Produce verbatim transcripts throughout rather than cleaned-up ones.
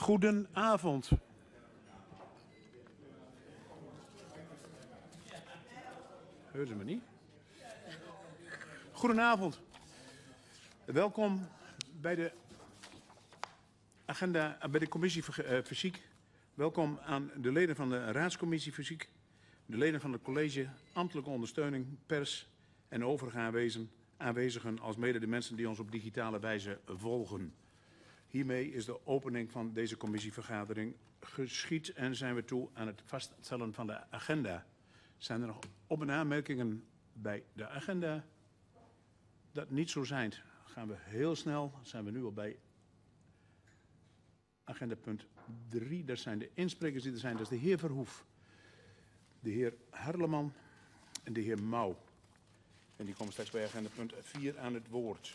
Goedenavond. Hoor ze me niet? Goedenavond. Welkom bij de agenda, bij de commissie Fysiek. Welkom aan de leden van de raadscommissie Fysiek, de leden van het college, ambtelijke ondersteuning, pers en overige aanwezigen, aanwezigen als mede de mensen die ons op digitale wijze volgen. Hiermee is de opening van deze commissievergadering geschied en zijn we toe aan het vaststellen van de agenda. Zijn er nog op- en aanmerkingen bij de agenda? Dat niet zo zijn, gaan we heel snel. Zijn we nu al bij agenda punt drie. Dat zijn de insprekers die er zijn. Dat is de heer Verhoef, de heer Harleman en de heer Mouw. En die komen straks bij agenda punt vier aan het woord.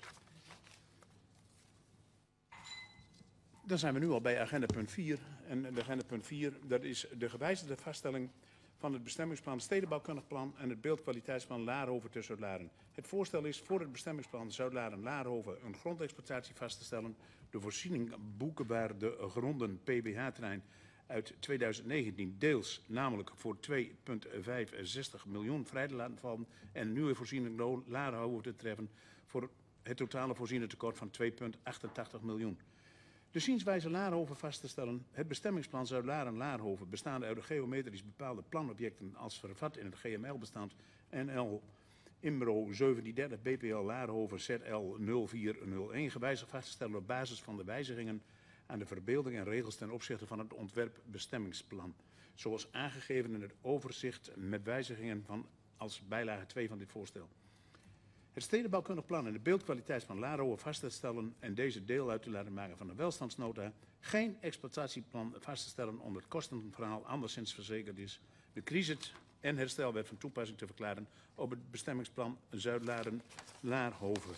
Dan zijn we nu al bij agenda punt vier. En de agenda punt vier, dat is de gewijzigde vaststelling van het bestemmingsplan stedenbouwkundig plan en het beeldkwaliteitsplan Laarhoven te Zuidlaren. Het voorstel is voor het bestemmingsplan Zuidlaren-Laarhoven een grondexploitatie vast te stellen. De voorziening boekenwaarde gronden P B H-terrein uit tweeduizend negentien deels, namelijk voor twee komma vijfenzestig miljoen vrij te laten vallen en een nieuwe voorziening Laarhoven te treffen voor het totale voorziene tekort van twee komma achtentachtig miljoen. De zienswijze Laarhoven vast te stellen. Het bestemmingsplan Zuidlaren-Laarhoven bestaande uit de geometrisch bepaalde planobjecten als vervat in het G M L-bestand N L Imbro zeventiendertig B P L Laarhoven Z L nul vier nul een gewijzigd vast te stellen op basis van de wijzigingen aan de verbeelding en regels ten opzichte van het ontwerpbestemmingsplan. Zoals aangegeven in het overzicht met wijzigingen van als bijlage twee van dit voorstel. Het stedenbouwkundig plan en de beeldkwaliteitsplan Laarhoven vast te stellen en deze deel uit te laten maken van de welstandsnota. Geen exploitatieplan vast te stellen omdat het kostenverhaal anderszins verzekerd is. De crisis- en herstelwet van toepassing te verklaren op het bestemmingsplan Zuidlaren-Laarhoven.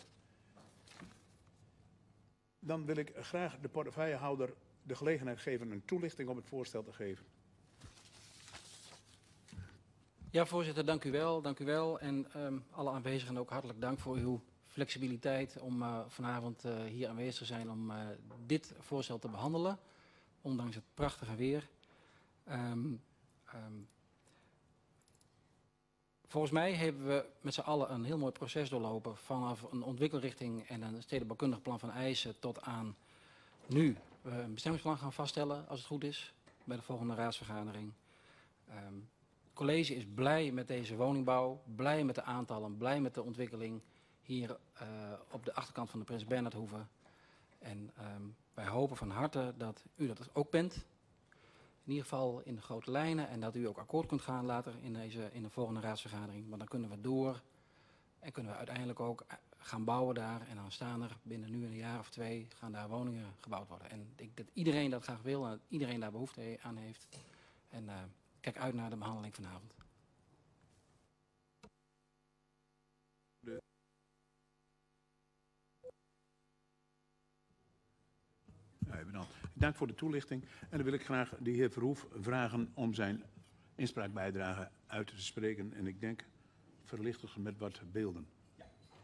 Dan wil ik graag de portefeuillehouder de gelegenheid geven een toelichting op het voorstel te geven. Ja, voorzitter, dank u wel. Dank u wel. En um, alle aanwezigen ook hartelijk dank voor uw flexibiliteit om uh, vanavond uh, hier aanwezig te zijn om uh, dit voorstel te behandelen. Ondanks het prachtige weer. Um, um, volgens mij hebben we met z'n allen een heel mooi proces doorlopen. Vanaf een ontwikkelrichting en een stedenbouwkundig plan van eisen tot aan nu we een bestemmingsplan gaan vaststellen, als het goed is, bij de volgende raadsvergadering. Um, Het college is blij met deze woningbouw, blij met de aantallen, blij met de ontwikkeling hier uh, op de achterkant van de Prins Bernhardhoeve. En um, wij hopen van harte dat u dat ook bent. In ieder geval in de grote lijnen en dat u ook akkoord kunt gaan later in, deze, in de volgende raadsvergadering. Want dan kunnen we door en kunnen we uiteindelijk ook gaan bouwen daar. En dan staan er binnen nu een jaar of twee gaan daar woningen gebouwd worden. En ik denk dat iedereen dat graag wil en dat iedereen daar behoefte aan heeft. En, uh, kijk uit naar de behandeling vanavond. De... Ja, bedankt. Dank voor de toelichting. En dan wil ik graag de heer Verhoef vragen om zijn inspraakbijdrage uit te spreken. En ik denk verlichtig met wat beelden. Ja.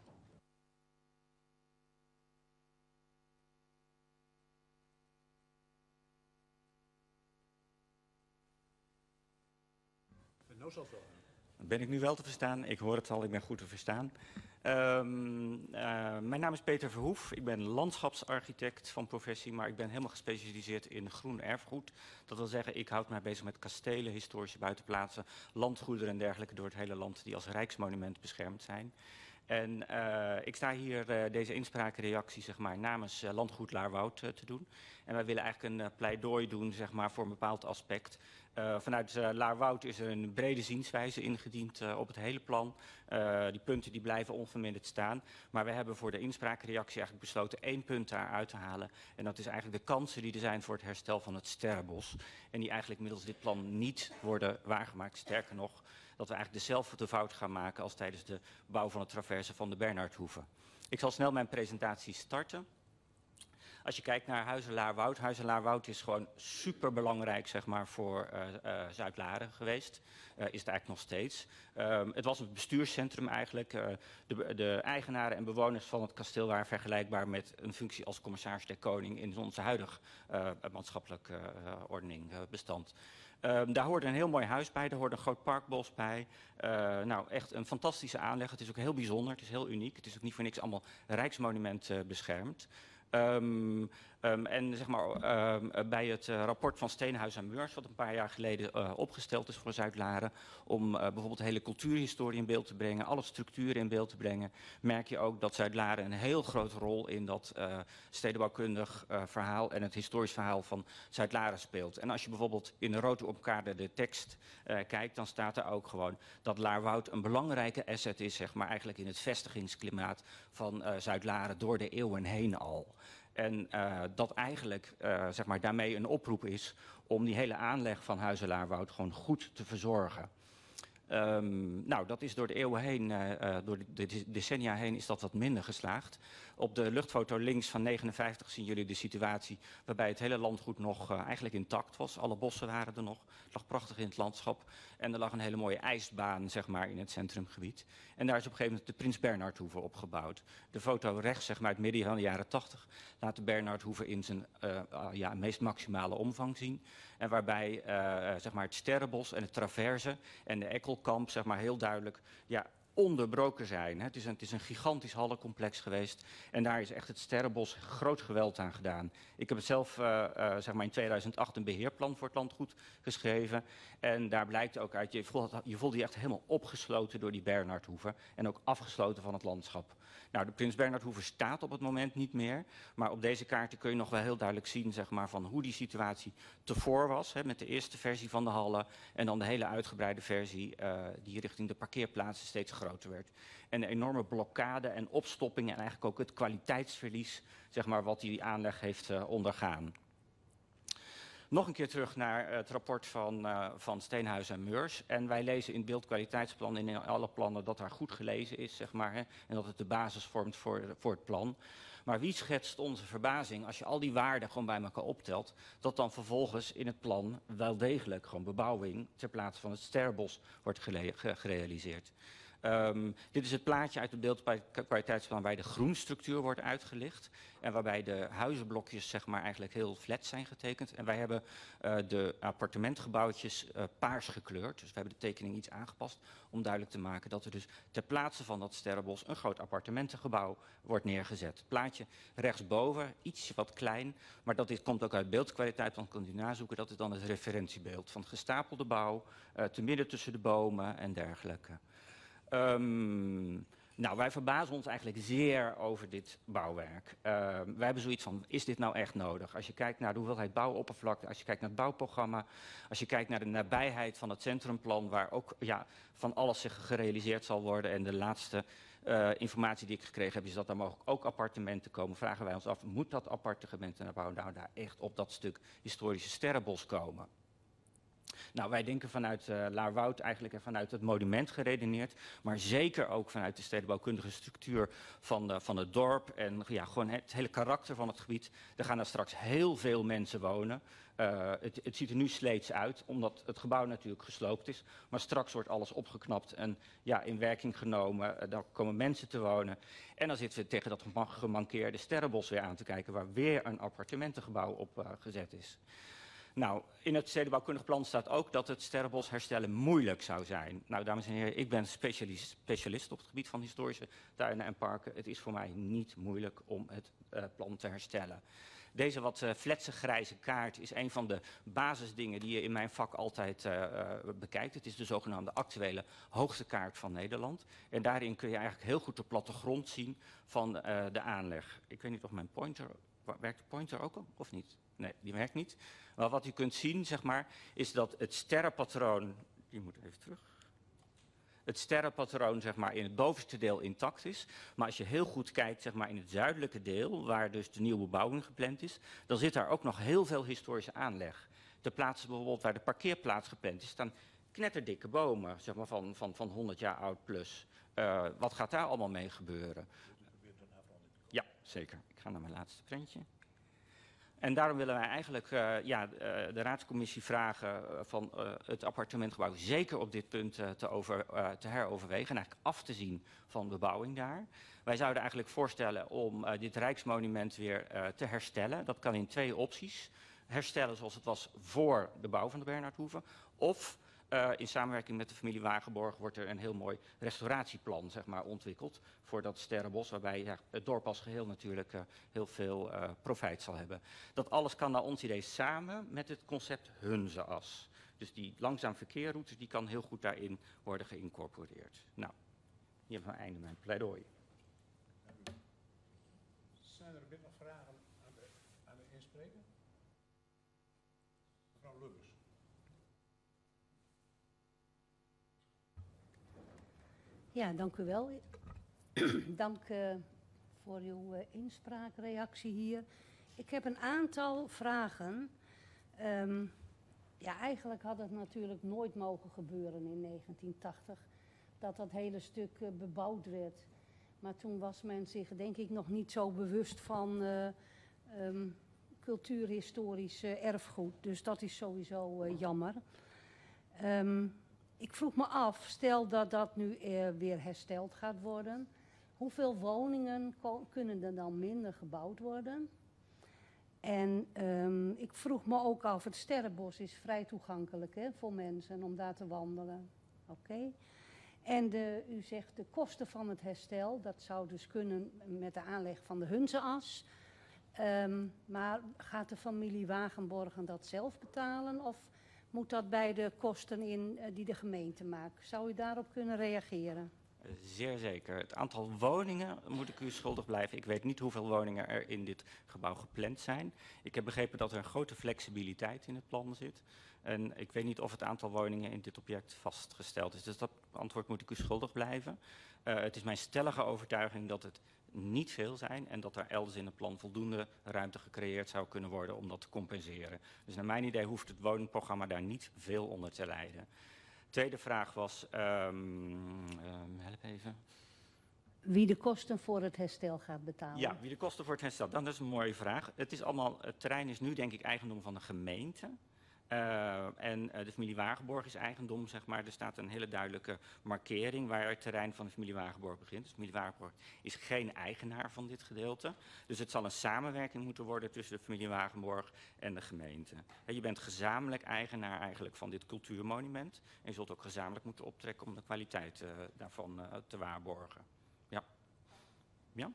Nou zal het wel. Ben ik nu wel te verstaan? Ik hoor het al, ik ben goed te verstaan. Um, uh, mijn naam is Peter Verhoef. Ik ben landschapsarchitect van professie, maar ik ben helemaal gespecialiseerd in groen erfgoed. Dat wil zeggen, ik houd mij bezig met kastelen, historische buitenplaatsen, landgoederen en dergelijke door het hele land die als rijksmonument beschermd zijn. En uh, ik sta hier uh, deze inspraakreactie zeg maar, namens uh, Landgoed Laarwoud uh, te doen. En wij willen eigenlijk een uh, pleidooi doen zeg maar, voor een bepaald aspect. Uh, vanuit uh, Laarwoud is er een brede zienswijze ingediend uh, op het hele plan. Uh, die punten die blijven onverminderd staan. Maar we hebben voor de inspraakreactie eigenlijk besloten één punt daar uit te halen. En dat is eigenlijk de kansen die er zijn voor het herstel van het Sterrenbos. En die eigenlijk middels dit plan niet worden waargemaakt. Sterker nog, dat we eigenlijk dezelfde fout gaan maken als tijdens de bouw van het traverse van de Bernhardhoeve. Ik zal snel mijn presentatie starten. Als je kijkt naar Huizelaarwoud, Huizelaarwoud is gewoon super belangrijk, zeg maar, voor uh, uh, Zuid-Laren geweest. Uh, is het eigenlijk nog steeds. Um, het was een bestuurscentrum eigenlijk. Uh, de, de eigenaren en bewoners van het kasteel waren vergelijkbaar met een functie als commissaris der koning in onze huidige uh, maatschappelijke uh, ordening uh, bestand. Um, daar hoorde een heel mooi huis bij, daar hoorde een groot parkbos bij. Uh, nou, echt een fantastische aanleg. Het is ook heel bijzonder, het is heel uniek. Het is ook niet voor niks allemaal rijksmonument uh, beschermd. Um, um, en zeg maar, um, bij het uh, rapport van Steenhuis en Meurs, wat een paar jaar geleden uh, opgesteld is voor Zuid-Laren, om uh, bijvoorbeeld de hele cultuurhistorie in beeld te brengen, alle structuren in beeld te brengen, merk je ook dat Zuid-Laren een heel grote rol in dat uh, stedenbouwkundig uh, verhaal en het historisch verhaal van Zuid-Laren speelt. En als je bijvoorbeeld in de rood omkaderde tekst uh, kijkt, dan staat er ook gewoon dat Laarwoud een belangrijke asset is, zeg maar, eigenlijk in het vestigingsklimaat van uh, Zuid-Laren door de eeuwen heen al. En uh, dat eigenlijk uh, zeg maar daarmee een oproep is om die hele aanleg van Huizelaarwoud gewoon goed te verzorgen. Um, nou, dat is door de eeuwen heen, uh, uh, door de, de decennia heen, is dat wat minder geslaagd. Op de luchtfoto links van negenenvijftig zien jullie de situatie waarbij het hele landgoed nog uh, eigenlijk intact was. Alle bossen waren er nog, het lag prachtig in het landschap. En er lag een hele mooie ijsbaan, zeg maar, in het centrumgebied. En daar is op een gegeven moment de Prins Bernhardhoeve opgebouwd. De foto rechts, zeg maar, het midden van de jaren tachtig, laat de Bernhardhoeve in zijn uh, uh, ja, meest maximale omvang zien. En waarbij uh, zeg maar het Sterrenbos en het Traverse en de Ekkelkamp, zeg maar, heel duidelijk, ja, onderbroken zijn. Het is, een, het is een gigantisch hallencomplex geweest en daar is echt het Sterrenbos groot geweld aan gedaan. Ik heb het zelf uh, uh, zeg maar in tweeduizend acht een beheerplan voor het landgoed geschreven en daar blijkt ook uit, je voelt, je voelt die echt helemaal opgesloten door die Bernhardhoeve en ook afgesloten van het landschap. Nou, de Prins Bernhardhoeve staat op het moment niet meer, maar op deze kaarten kun je nog wel heel duidelijk zien, zeg maar, van hoe die situatie tevoren was, hè, met de eerste versie van de hallen en dan de hele uitgebreide versie uh, die richting de parkeerplaatsen steeds groter werd. En de enorme blokkade en opstopping en eigenlijk ook het kwaliteitsverlies, zeg maar, wat die aanleg heeft uh, ondergaan. Nog een keer terug naar het rapport van, uh, van Steenhuis en Meurs. En wij lezen in het beeldkwaliteitsplan en in alle plannen dat daar goed gelezen is, zeg maar, hè, en dat het de basis vormt voor, voor het plan. Maar wie schetst onze verbazing als je al die waarden gewoon bij elkaar optelt, dat dan vervolgens in het plan wel degelijk gewoon bebouwing ter plaatse van het Sterrenbos wordt gerealiseerd. Um, dit is het plaatje uit het beeldkwaliteitsplan waar de groenstructuur wordt uitgelicht en waarbij de huizenblokjes, zeg maar, eigenlijk heel flat zijn getekend. En wij hebben uh, de appartementgebouwtjes uh, paars gekleurd. Dus we hebben de tekening iets aangepast om duidelijk te maken dat er dus ter plaatse van dat Sterrenbos een groot appartementengebouw wordt neergezet. Het plaatje rechtsboven, iets wat klein, maar dat dit komt ook uit beeldkwaliteit, want kunt u nazoeken. Dat is dan het referentiebeeld van gestapelde bouw, uh, te midden tussen de bomen en dergelijke. Um, nou, wij verbazen ons eigenlijk zeer over dit bouwwerk. Uh, wij hebben zoiets van, is dit nou echt nodig? Als je kijkt naar de hoeveelheid bouwoppervlakte, als je kijkt naar het bouwprogramma, als je kijkt naar de nabijheid van het centrumplan, waar ook ja, van alles zich gerealiseerd zal worden. En de laatste uh, informatie die ik gekregen heb, is dat er mogelijk ook appartementen komen. Vragen wij ons af, moet dat appartementenbouw nou daar echt op dat stuk historische Sterrenbos komen? Nou, wij denken vanuit uh, Laarwoud eigenlijk en vanuit het monument geredeneerd, maar zeker ook vanuit de stedenbouwkundige structuur van, de, van het dorp en ja, gewoon het hele karakter van het gebied. Er gaan er straks heel veel mensen wonen. Uh, het, het ziet er nu sleets uit, omdat het gebouw natuurlijk gesloopt is, maar straks wordt alles opgeknapt en ja, in werking genomen. Uh, daar komen mensen te wonen. En dan zitten we tegen dat gemankeerde Sterrenbos weer aan te kijken, waar weer een appartementengebouw op uh, gezet is. Nou, in het stedenbouwkundig plan staat ook dat het Sterrenbos herstellen moeilijk zou zijn. Nou, dames en heren, ik ben specialist, specialist op het gebied van historische tuinen en parken. Het is voor mij niet moeilijk om het uh, plan te herstellen. Deze wat uh, fletse grijze kaart is een van de basisdingen die je in mijn vak altijd uh, uh, bekijkt. Het is de zogenaamde actuele hoogtekaart van Nederland. En daarin kun je eigenlijk heel goed de plattegrond zien van uh, de aanleg. Ik weet niet of mijn pointer, werkt de pointer ook al of niet? Nee, die werkt niet. Maar wat u kunt zien, zeg maar, is dat het sterrenpatroon, die moet even terug. Het sterrenpatroon, zeg maar, in het bovenste deel intact is. Maar als je heel goed kijkt, zeg maar, in het zuidelijke deel, waar dus de nieuwe bebouwing gepland is, dan zit daar ook nog heel veel historische aanleg. Ter plaatse bijvoorbeeld waar de parkeerplaats gepland is, staan knetterdikke bomen, zeg maar, van, van, van honderd jaar oud plus. Uh, wat gaat daar allemaal mee gebeuren? Ja, zeker. Ik ga naar mijn laatste prentje. En daarom willen wij eigenlijk uh, ja, uh, de raadscommissie vragen uh, van uh, het appartementgebouw zeker op dit punt uh, te, over, uh, te heroverwegen en eigenlijk af te zien van bebouwing daar. Wij zouden eigenlijk voorstellen om uh, dit Rijksmonument weer uh, te herstellen. Dat kan in twee opties. Herstellen zoals het was voor de bouw van de Bernhardhoeve. Of uh, in samenwerking met de familie Wagenborg wordt er een heel mooi restauratieplan zeg maar, ontwikkeld voor dat Sterrenbos, waarbij ja, het dorp als geheel natuurlijk uh, heel veel uh, profijt zal hebben. Dat alles kan naar ons idee samen met het concept Hunzeas. Dus die langzaam verkeerroutes die kan heel goed daarin worden geïncorporeerd. Nou, hier van einde mijn pleidooi. Zijn er een beetje nog vragen aan de, aan de inspreker? Mevrouw Lubbers. Ja, dank u wel. Dank uh, voor uw uh, inspraakreactie hier. Ik heb een aantal vragen. Um, ja, eigenlijk had het natuurlijk nooit mogen gebeuren in negentien tachtig dat dat hele stuk uh, bebouwd werd. Maar toen was men zich denk ik nog niet zo bewust van uh, um, cultuurhistorisch uh, erfgoed. Dus dat is sowieso uh, jammer. Um, ik vroeg me af, stel dat dat nu uh, weer hersteld gaat worden. Hoeveel woningen kunnen er dan minder gebouwd worden? En um, ik vroeg me ook af, het Sterrenbos is vrij toegankelijk hè, voor mensen om daar te wandelen. Oké. Okay. En de, u zegt de kosten van het herstel, dat zou dus kunnen met de aanleg van de Hunzeas. Um, maar gaat de familie Wagenborgen dat zelf betalen of moet dat bij de kosten in uh, die de gemeente maakt? Zou u daarop kunnen reageren? Zeer zeker. Het aantal woningen moet ik u schuldig blijven. Ik weet niet hoeveel woningen er in dit gebouw gepland zijn. Ik heb begrepen dat er een grote flexibiliteit in het plan zit. En ik weet niet of het aantal woningen in dit object vastgesteld is. Dus dat antwoord moet ik u schuldig blijven. Uh, het is mijn stellige overtuiging dat het niet veel zijn en dat er elders in het plan voldoende ruimte gecreëerd zou kunnen worden om dat te compenseren. Dus naar mijn idee hoeft het woningprogramma daar niet veel onder te lijden. Tweede vraag was, um, um, help even. Wie de kosten voor het herstel gaat betalen? Ja, wie de kosten voor het herstel, dat is een mooie vraag. Het is allemaal, het terrein is nu denk ik eigendom van de gemeente. Uh, en uh, de familie Wagenborg is eigendom, zeg maar. Er staat een hele duidelijke markering waar het terrein van de familie Wagenborg begint. Dus de familie Wagenborg is geen eigenaar van dit gedeelte. Dus het zal een samenwerking moeten worden tussen de familie Wagenborg en de gemeente. En je bent gezamenlijk eigenaar eigenlijk van dit cultuurmonument. En je zult ook gezamenlijk moeten optrekken om de kwaliteit uh, daarvan uh, te waarborgen. Ja. Ja?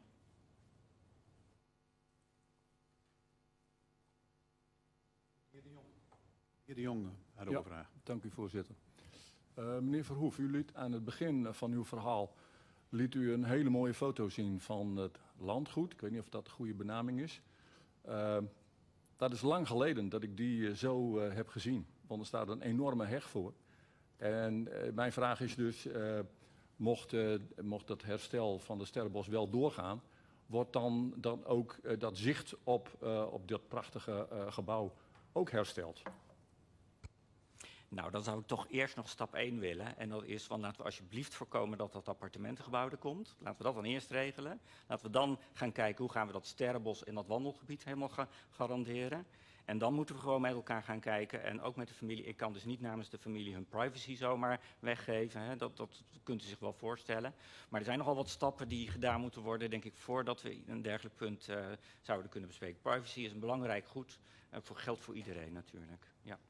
Heer De Jong had ook ja, een vraag. Dank u, voorzitter. Uh, meneer Verhoef, u liet aan het begin van uw verhaal liet u een hele mooie foto zien van het landgoed. Ik weet niet of dat de goede benaming is. Uh, dat is lang geleden dat ik die uh, zo uh, heb gezien, want er staat een enorme heg voor. En uh, mijn vraag is dus, uh, mocht, uh, mocht het herstel van de Sterrenbos wel doorgaan, wordt dan, dan ook uh, dat zicht op, uh, op dat prachtige uh, gebouw ook hersteld? Nou, dan zou ik toch eerst nog stap één willen. En dat is van laten we alsjeblieft voorkomen dat dat appartementengebouw er komt. Laten we dat dan eerst regelen. Laten we dan gaan kijken hoe gaan we dat Sterrenbos en dat wandelgebied helemaal ga garanderen. En dan moeten we gewoon met elkaar gaan kijken. En ook met de familie. Ik kan dus niet namens de familie hun privacy zomaar weggeven. Hè. Dat, dat kunt u zich wel voorstellen. Maar er zijn nogal wat stappen die gedaan moeten worden, denk ik, voordat we een dergelijk punt uh, zouden kunnen bespreken. Privacy is een belangrijk goed. Uh, voor geldt voor iedereen natuurlijk. Ja.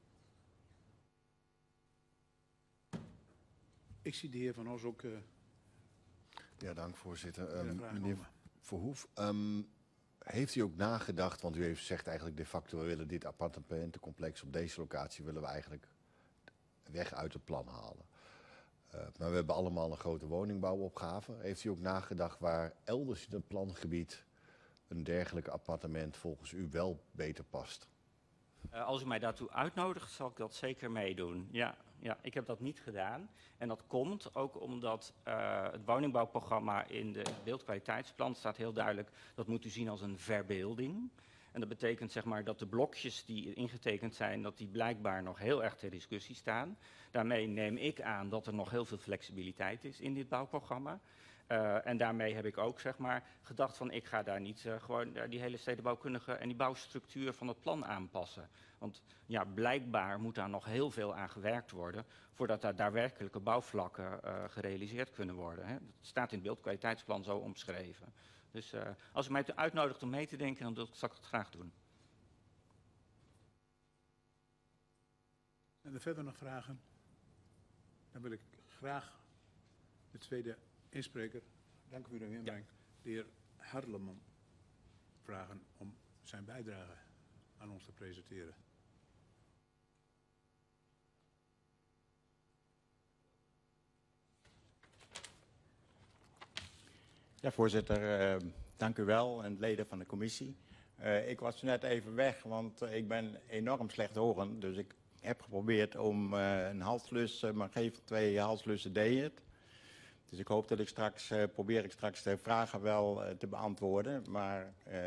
Ik zie de heer Van Os ook... Uh, ja, dank voorzitter. Um, meneer over. Verhoef, um, heeft u ook nagedacht, want u heeft zegt eigenlijk de facto, we willen dit appartementencomplex op deze locatie willen we eigenlijk weg uit het plan halen. Uh, maar we hebben allemaal een grote woningbouwopgave. Heeft u ook nagedacht waar elders in het plangebied een dergelijk appartement volgens u wel beter past? Uh, als u mij daartoe uitnodigt, zal ik dat zeker meedoen. Ja, ja, ik heb dat niet gedaan. En dat komt ook omdat uh, het woningbouwprogramma in de beeldkwaliteitsplan staat heel duidelijk, dat moet u zien als een verbeelding. En dat betekent zeg maar dat de blokjes die ingetekend zijn, dat die blijkbaar nog heel erg ter discussie staan. Daarmee neem ik aan dat er nog heel veel flexibiliteit is in dit bouwprogramma. Uh, en daarmee heb ik ook zeg maar, gedacht van ik ga daar niet uh, gewoon uh, die hele stedenbouwkundige en die bouwstructuur van het plan aanpassen. Want ja, blijkbaar moet daar nog heel veel aan gewerkt worden voordat daar daadwerkelijke bouwvlakken uh, gerealiseerd kunnen worden. Hè. Dat staat in het beeldkwaliteitsplan zo omschreven. Dus uh, als u mij uitnodigt om mee te denken, dan zal ik het graag doen. En er verder nog vragen? Dan wil ik graag de tweede inspreker, dank u voor uw inbreng, ja. de heer Harleman, vragen om zijn bijdrage aan ons te presenteren. Ja, voorzitter, uh, dank u wel en leden van de commissie. Uh, ik was net even weg, want uh, ik ben enorm slechthorend, dus ik heb geprobeerd om uh, een halslus, uh, maar geef twee halslussen deed het. Dus ik hoop dat ik straks, uh, probeer ik straks de vragen wel uh, te beantwoorden, maar uh,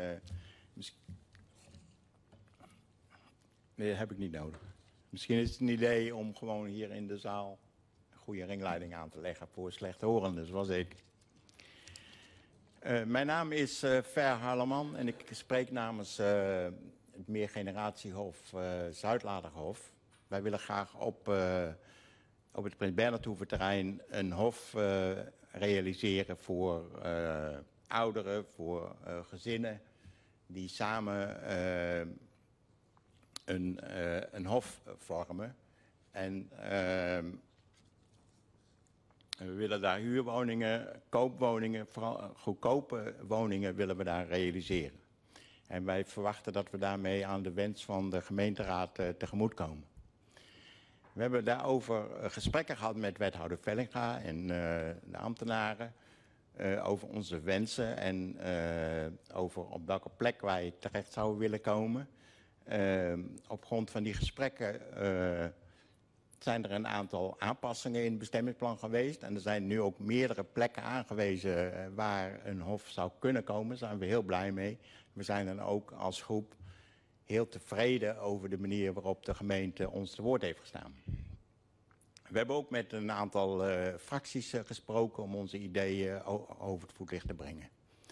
nee, dat heb ik niet nodig. Misschien is het een idee om gewoon hier in de zaal een goede ringleiding aan te leggen voor slechthorenden, zoals ik. Uh, mijn naam is uh, Ver Harleman en ik spreek namens uh, het Meergeneratiehof uh, Zuidladerhof. Wij willen graag op, uh, op het Prins Bernhardhoeventerrein een hof uh, realiseren voor uh, ouderen, voor uh, gezinnen die samen uh, een, uh, een hof vormen. En uh, we willen daar huurwoningen, koopwoningen, vooral goedkope woningen willen we daar realiseren. En wij verwachten dat we daarmee aan de wens van de gemeenteraad uh, tegemoetkomen. We hebben daarover uh, gesprekken gehad met wethouder Vellinga en uh, de ambtenaren uh, over onze wensen en uh, over op welke plek wij terecht zouden willen komen. Uh, op grond van die gesprekken uh, zijn er een aantal aanpassingen in het bestemmingsplan geweest. En er zijn nu ook meerdere plekken aangewezen uh, waar een hof zou kunnen komen. Daar zijn we heel blij mee. We zijn dan ook als groep heel tevreden over de manier waarop de gemeente ons te woord heeft gestaan. We hebben ook met een aantal uh, fracties uh, gesproken om onze ideeën over het voetlicht te brengen.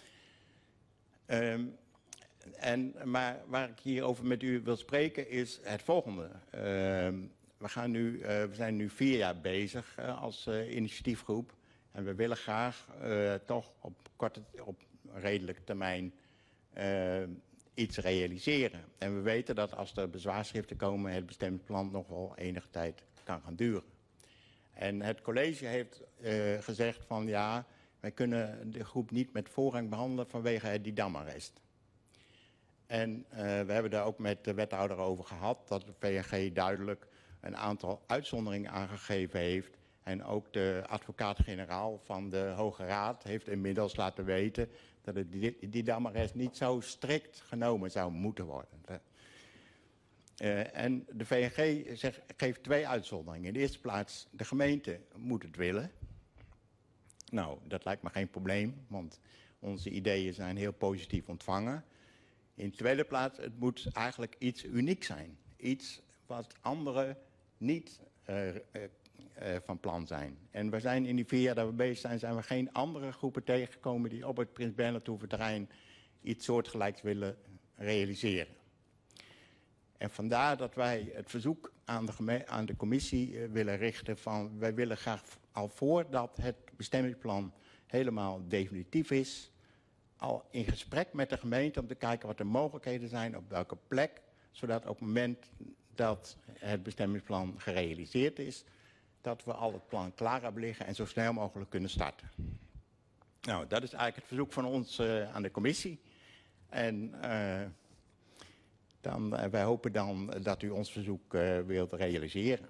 Um, en, maar waar ik hierover met u wil spreken is het volgende. Um, we, gaan nu, uh, we zijn nu vier jaar bezig uh, als uh, initiatiefgroep. En we willen graag uh, toch op korte, op redelijke termijn uh, iets realiseren. En we weten dat als er bezwaarschriften komen, het bestemmingsplan nog wel enige tijd kan gaan duren. En het college heeft uh, gezegd van ja, wij kunnen de groep niet met voorrang behandelen vanwege het Didam-arrest. En uh, we hebben daar ook met de wethouder over gehad, dat de V N G duidelijk een aantal uitzonderingen aangegeven heeft. En ook de advocaat-generaal van de Hoge Raad heeft inmiddels laten weten dat het Didam-arrest niet zo strikt genomen zou moeten worden. Uh, en de V N G zegt, geeft twee uitzonderingen. In de eerste plaats, de gemeente moet het willen. Nou, dat lijkt me geen probleem, want onze ideeën zijn heel positief ontvangen. In de tweede plaats, het moet eigenlijk iets unieks zijn. Iets wat anderen niet uh, uh, uh, van plan zijn. En we zijn in die vier jaar dat we bezig zijn, zijn we geen andere groepen tegengekomen die op het Prins Bernhardhoeventerrein iets soortgelijks willen realiseren. En vandaar dat wij het verzoek aan de, geme- aan de commissie uh, willen richten van wij willen graag al voordat het bestemmingsplan helemaal definitief is, al in gesprek met de gemeente om te kijken wat de mogelijkheden zijn op welke plek, zodat op het moment dat het bestemmingsplan gerealiseerd is, dat we al het plan klaar hebben liggen en zo snel mogelijk kunnen starten. Nou, dat is eigenlijk het verzoek van ons uh, aan de commissie. En uh, dan, uh, wij hopen dan dat u ons verzoek uh, wilt realiseren.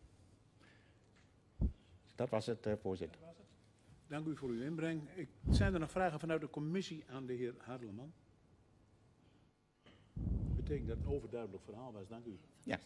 Dat was het, uh, voorzitter. Dank u voor uw inbreng. Ik, zijn er nog vragen vanuit de commissie aan de heer Harleman? Dat betekent dat het een overduidelijk verhaal was. Dank u. Ja.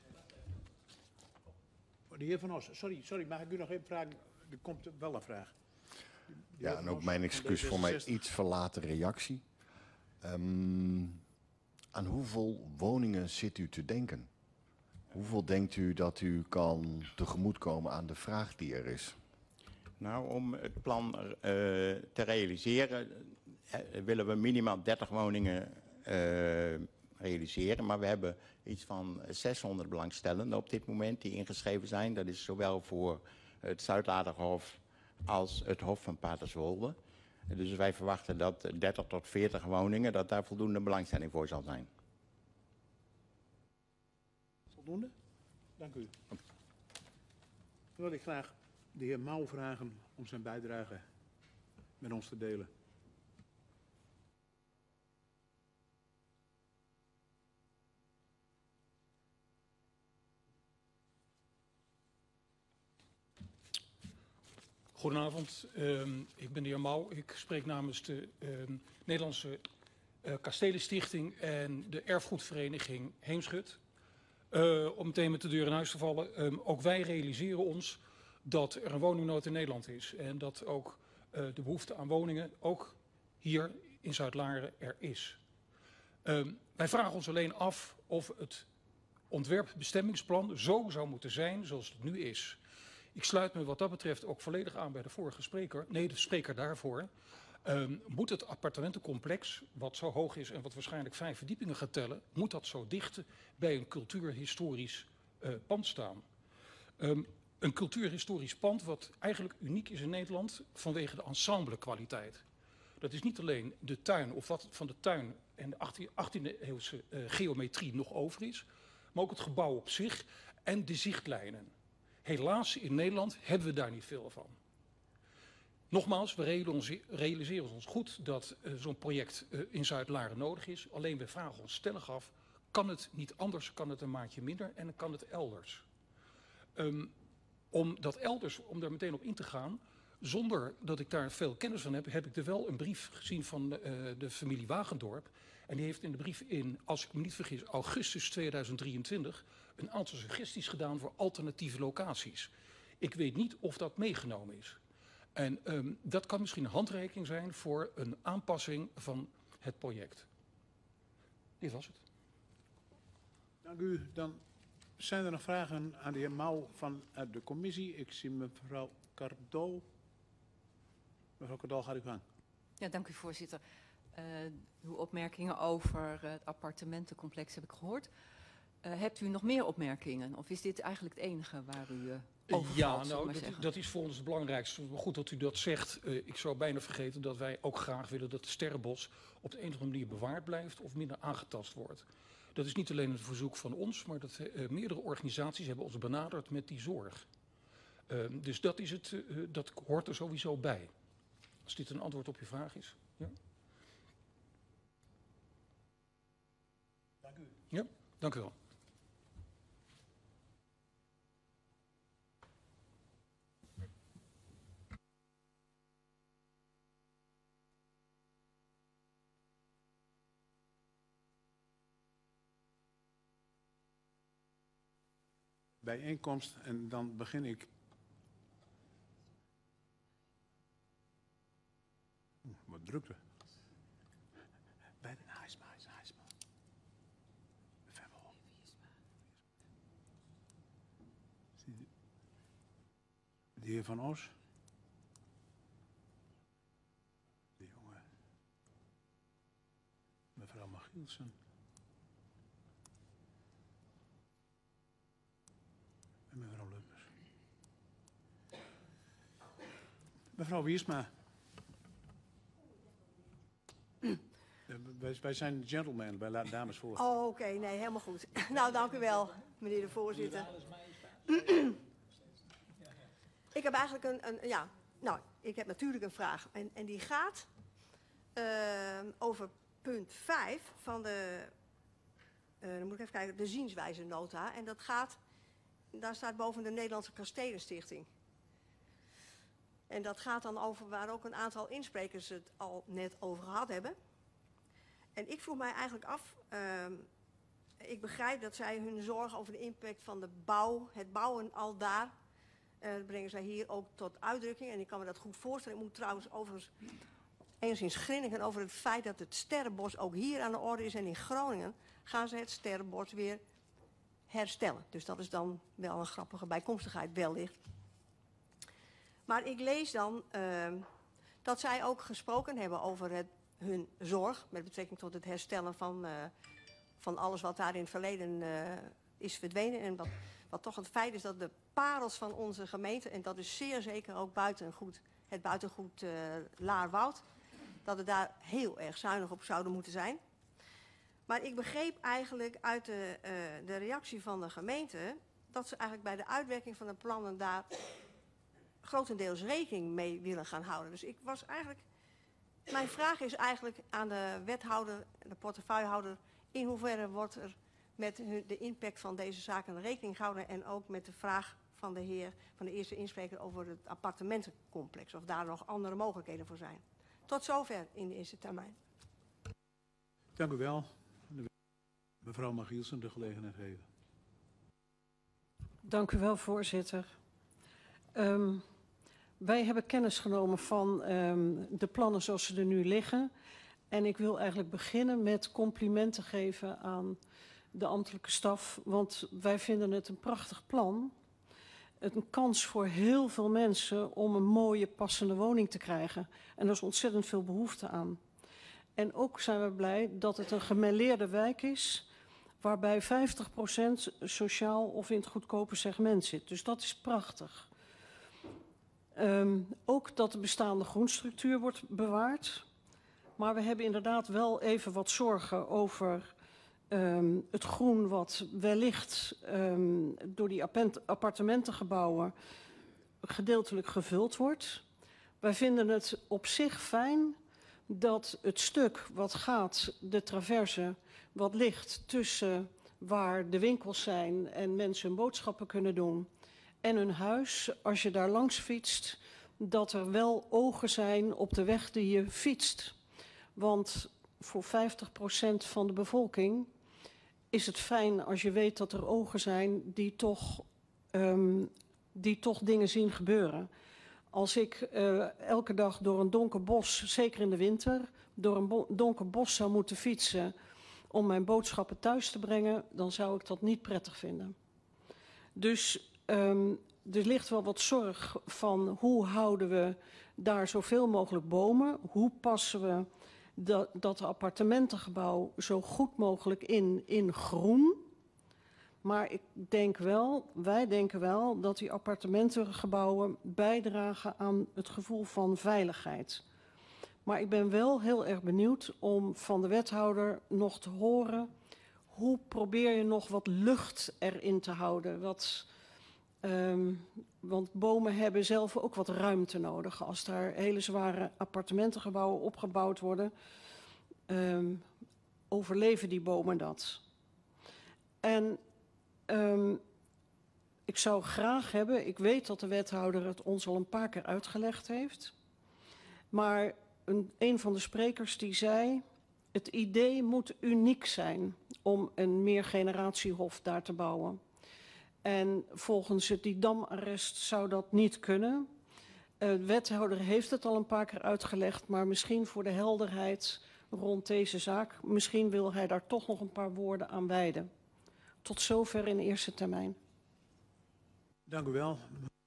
De heer Van Os, sorry, sorry, mag ik u nog even vragen? Er komt wel een vraag. Ja, en ook mijn excuus voor mijn iets verlate reactie. Um, aan hoeveel woningen zit u te denken? Hoeveel denkt u dat u kan tegemoetkomen aan de vraag die er is? Nou, om het plan uh, te realiseren uh, willen we minimaal dertig woningen uh, realiseren. Maar we hebben iets van zeshonderd belangstellenden op dit moment die ingeschreven zijn. Dat is zowel voor het Zuidladerhof als het Hof van Paterswolde. Dus wij verwachten dat dertig tot veertig woningen, dat daar voldoende belangstelling voor zal zijn. Voldoende? Dank u. Dan wil ik graag de heer Mouw vragen om zijn bijdrage met ons te delen. Goedenavond, uh, ik ben de heer Mouw. Ik spreek namens de uh, Nederlandse uh, Kastelenstichting en de erfgoedvereniging Heemschut. Uh, om meteen met de deur in huis te vallen, um, ook wij realiseren ons dat er een woningnood in Nederland is. En dat ook uh, de behoefte aan woningen, ook hier in Zuidlaren, er is. Um, wij vragen ons alleen af of het ontwerpbestemmingsplan zo zou moeten zijn zoals het nu is. Ik sluit me wat dat betreft ook volledig aan bij de vorige spreker. Nee, de spreker daarvoor. Um, moet het appartementencomplex, wat zo hoog is en wat waarschijnlijk vijf verdiepingen gaat tellen, moet dat zo dicht bij een cultuurhistorisch uh, pand staan? Um, een cultuurhistorisch pand wat eigenlijk uniek is in Nederland vanwege de ensemblekwaliteit. Dat is niet alleen de tuin of wat van de tuin en de achttiende eeuwse uh, geometrie nog over is, maar ook het gebouw op zich en de zichtlijnen. Helaas, in Nederland hebben we daar niet veel van. Nogmaals, we realiseren ons goed dat uh, zo'n project uh, in Zuidlaren nodig is. Alleen we vragen ons stellig af, kan het niet anders, kan het een maatje minder en dan kan het elders. Um, om dat elders, om daar meteen op in te gaan, zonder dat ik daar veel kennis van heb, heb ik er wel een brief gezien van uh, de familie Wagendorp. En die heeft in de brief in, als ik me niet vergis, augustus tweeduizend drieëntwintig... een aantal suggesties gedaan voor alternatieve locaties. Ik weet niet of dat meegenomen is. En um, dat kan misschien een handreiking zijn voor een aanpassing van het project. Dit was het. Dank u. Dan zijn er nog vragen aan de heer Mouw van uh, de commissie. Ik zie mevrouw Cardol. Mevrouw Cardol, gaat u gang. Ja, dank u voorzitter. Uh, uw opmerkingen over uh, het appartementencomplex heb ik gehoord. Uh, hebt u nog meer opmerkingen? Of is dit eigenlijk het enige waar u uh, over Ja, valt, nou, maar dat, zeggen? dat is voor ons het belangrijkste. Goed dat u dat zegt. Uh, ik zou bijna vergeten dat wij ook graag willen dat het Sterrenbos op de een of andere manier bewaard blijft of minder aangetast wordt. Dat is niet alleen een verzoek van ons, maar dat uh, meerdere organisaties hebben ons benaderd met die zorg. Uh, dus dat, is het, uh, dat hoort er sowieso bij. Als dit een antwoord op je vraag is. Ja, Dank u. ja, dank u wel. Bijeenkomst en dan begin ik. Oeh, wat drukte. Bij de Heisma, Heisma. Verder. De heer Van Os. De jongen. Mevrouw Magielsen. En mevrouw Lubbers. Mevrouw Wiersma. Wij, wij zijn gentlemen, wij laten dames voor. Oh, oké, okay, nee, helemaal goed. Nou, dank u wel, meneer de voorzitter. Ik heb eigenlijk een, een, ja, nou, ik heb natuurlijk een vraag. En, en die gaat uh, over punt vijf van de, uh, dan moet ik even kijken, de zienswijze nota. En dat gaat, daar staat boven de Nederlandse Kastelenstichting. En dat gaat dan over waar ook een aantal insprekers het al net over gehad hebben. En ik vroeg mij eigenlijk af, uh, ik begrijp dat zij hun zorg over de impact van de bouw, het bouwen al daar, uh, brengen zij hier ook tot uitdrukking. En ik kan me dat goed voorstellen. Ik moet trouwens overigens enigszins grinniken over het feit dat het Sterrenbos ook hier aan de orde is. En in Groningen gaan ze het Sterrenbos weer herstellen. Dus dat is dan wel een grappige bijkomstigheid wellicht. Maar ik lees dan uh, dat zij ook gesproken hebben over het, hun zorg met betrekking tot het herstellen van, uh, van alles wat daar in het verleden uh, is verdwenen. En wat, wat toch het feit is dat de parels van onze gemeente, en dat is zeer zeker ook buitengoed, het buitengoed uh, Laarwoud, dat we daar heel erg zuinig op zouden moeten zijn. Maar ik begreep eigenlijk uit de, uh, de reactie van de gemeente dat ze eigenlijk bij de uitwerking van de plannen daar grotendeels rekening mee willen gaan houden. Dus ik was eigenlijk, mijn vraag is eigenlijk aan de wethouder, de portefeuillehouder, in hoeverre wordt er met de impact van deze zaken rekening gehouden en ook met de vraag van de heer, van de eerste inspreker over het appartementencomplex, of daar nog andere mogelijkheden voor zijn. Tot zover in de eerste termijn. Dank u wel. Mevrouw Magielsen de gelegenheid geven. Dank u wel, voorzitter. Um, wij hebben kennis genomen van um, de plannen zoals ze er nu liggen. En ik wil eigenlijk beginnen met complimenten geven aan de ambtelijke staf. Want wij vinden het een prachtig plan. Een kans voor heel veel mensen om een mooie, passende woning te krijgen. En er is ontzettend veel behoefte aan. En ook zijn we blij dat het een gemêleerde wijk is, waarbij vijftig procent sociaal of in het goedkope segment zit. Dus dat is prachtig. Um, ook dat de bestaande groenstructuur wordt bewaard. Maar we hebben inderdaad wel even wat zorgen over um, het groen wat wellicht um, door die appartementengebouwen gedeeltelijk gevuld wordt. Wij vinden het op zich fijn dat het stuk wat gaat, de traverse, wat ligt tussen waar de winkels zijn en mensen hun boodschappen kunnen doen en hun huis, als je daar langs fietst, dat er wel ogen zijn op de weg die je fietst. Want voor vijftig procent van de bevolking is het fijn als je weet dat er ogen zijn die toch, um, die toch dingen zien gebeuren. Als ik uh, elke dag door een donker bos, zeker in de winter, door een bo- donker bos zou moeten fietsen om mijn boodschappen thuis te brengen, dan zou ik dat niet prettig vinden. Dus um, er ligt wel wat zorg van hoe houden we daar zoveel mogelijk bomen, hoe passen we dat, dat appartementengebouw zo goed mogelijk in, in groen. Maar ik denk wel, wij denken wel dat die appartementengebouwen bijdragen aan het gevoel van veiligheid. Maar ik ben wel heel erg benieuwd om van de wethouder nog te horen, hoe probeer je nog wat lucht erin te houden? Wat, um, want bomen hebben zelf ook wat ruimte nodig. Als daar hele zware appartementengebouwen opgebouwd worden, um, overleven die bomen dat. En Um, ik zou graag hebben, ik weet dat de wethouder het ons al een paar keer uitgelegd heeft, maar een, een van de sprekers die zei, het idee moet uniek zijn om een meergeneratiehof daar te bouwen. En volgens het Didam-arrest zou dat niet kunnen. Uh, de wethouder heeft het al een paar keer uitgelegd, maar misschien voor de helderheid rond deze zaak, misschien wil hij daar toch nog een paar woorden aan wijden. Tot zover in de eerste termijn. Dank u wel.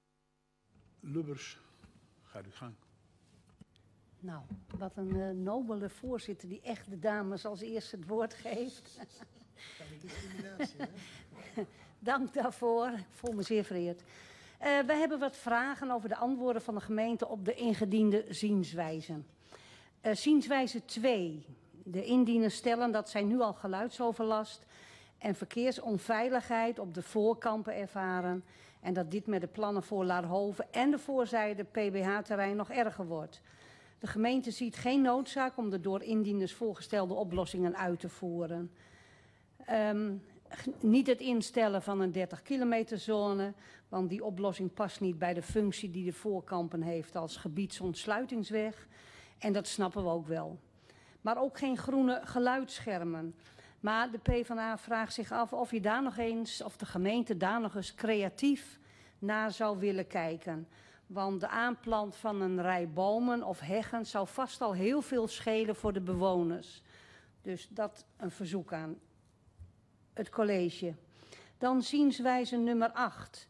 Lubbers, gaat uw gang. Nou, wat een uh, nobele voorzitter die echt de dames als eerste het woord geeft. Discriminatie, hè? Dank daarvoor. Ik voel me zeer vereerd. Uh, we hebben wat vragen over de antwoorden van de gemeente op de ingediende zienswijzen. Uh, zienswijze twee. De indieners stellen dat zij nu al geluidsoverlast en verkeersonveiligheid op de voorkampen ervaren en dat dit met de plannen voor Laarhoven en de voorzijde P B H-terrein nog erger wordt. De gemeente ziet geen noodzaak om de door indieners voorgestelde oplossingen uit te voeren. Um, niet het instellen van een dertig kilometer zone, want die oplossing past niet bij de functie die de voorkampen heeft als gebiedsontsluitingsweg. En dat snappen we ook wel. Maar ook geen groene geluidsschermen. Maar de PvdA vraagt zich af of je daar nog eens, of de gemeente daar nog eens creatief naar zou willen kijken. Want de aanplant van een rij bomen of heggen zou vast al heel veel schelen voor de bewoners. Dus dat een verzoek aan het college. Dan zienswijze nummer acht.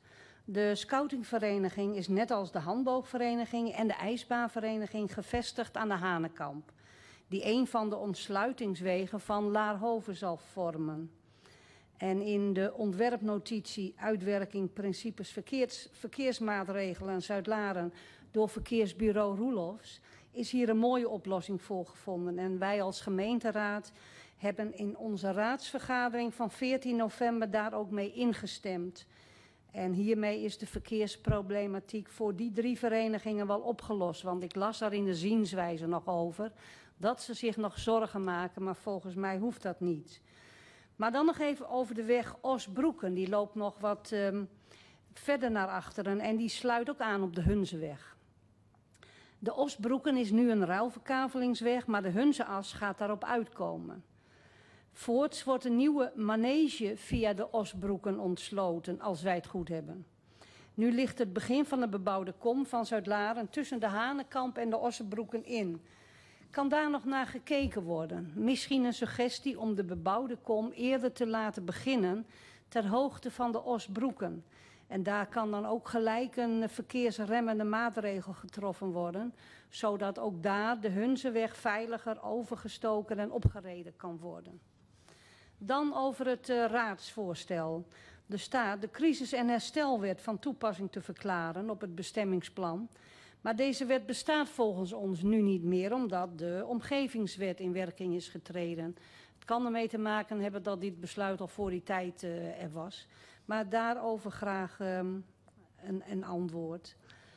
De scoutingvereniging is net als de handboogvereniging en de ijsbaanvereniging gevestigd aan de Hanekamp, die een van de ontsluitingswegen van Laarhoven zal vormen. En in de ontwerpnotitie uitwerking principes verkeers, verkeersmaatregelen Zuidlaren door verkeersbureau Roelofs is hier een mooie oplossing voor gevonden. En wij als gemeenteraad hebben in onze raadsvergadering van veertien november daar ook mee ingestemd. En hiermee is de verkeersproblematiek voor die drie verenigingen wel opgelost. Want ik las daar in de zienswijze nog over dat ze zich nog zorgen maken, maar volgens mij hoeft dat niet. Maar dan nog even over de weg Osbroeken. Die loopt nog wat um, verder naar achteren en die sluit ook aan op de Hunzeweg. De Osbroeken is nu een ruilverkavelingsweg, maar de Hunzeas gaat daarop uitkomen. Voorts wordt een nieuwe manege via de Osbroeken ontsloten, als wij het goed hebben. Nu ligt het begin van de bebouwde kom van Zuidlaren tussen de Hanekamp en de Osbroeken in. Kan daar nog naar gekeken worden? Misschien een suggestie om de bebouwde kom eerder te laten beginnen ter hoogte van de Osbroeken. En daar kan dan ook gelijk een verkeersremmende maatregel getroffen worden, zodat ook daar de Hunzeweg veiliger overgestoken en opgereden kan worden. Dan over het uh, raadsvoorstel. Er staat de crisis- en herstelwet van toepassing te verklaren op het bestemmingsplan. Maar deze wet bestaat volgens ons nu niet meer, omdat de omgevingswet in werking is getreden. Het kan ermee te maken hebben dat dit besluit al voor die tijd uh, er was. Maar daarover graag um, een, een antwoord.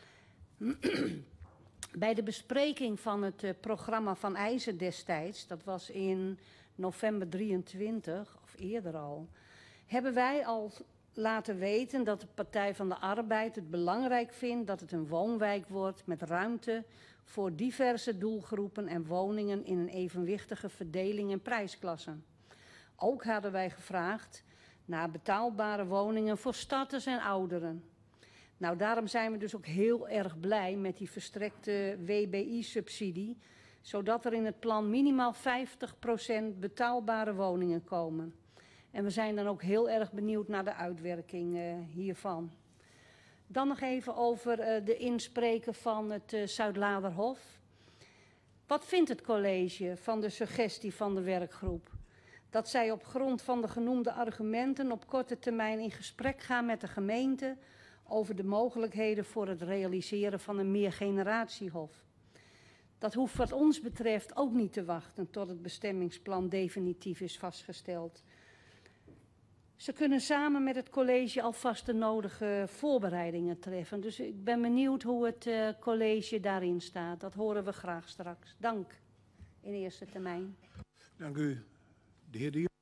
Bij de bespreking van het uh, programma van IJzer destijds, dat was in november drieëntwintig, of eerder al, hebben wij al laten weten dat de Partij van de Arbeid het belangrijk vindt dat het een woonwijk wordt met ruimte voor diverse doelgroepen en woningen in een evenwichtige verdeling en prijsklassen. Ook hadden wij gevraagd naar betaalbare woningen voor starters en ouderen. Nou, daarom zijn we dus ook heel erg blij met die verstrekte W B I-subsidie, zodat er in het plan minimaal vijftig procent betaalbare woningen komen. En we zijn dan ook heel erg benieuwd naar de uitwerking uh, hiervan. Dan nog even over uh, de inspreken van het uh, Zuidlaarderhof. Wat vindt het college van de suggestie van de werkgroep? Dat zij op grond van de genoemde argumenten op korte termijn in gesprek gaan met de gemeente over de mogelijkheden voor het realiseren van een meergeneratiehof. Dat hoeft wat ons betreft ook niet te wachten tot het bestemmingsplan definitief is vastgesteld. Ze kunnen samen met het college alvast de nodige voorbereidingen treffen. Dus ik ben benieuwd hoe het uh, college daarin staat. Dat horen we graag straks. Dank in eerste termijn. Dank u. De heer De Jong.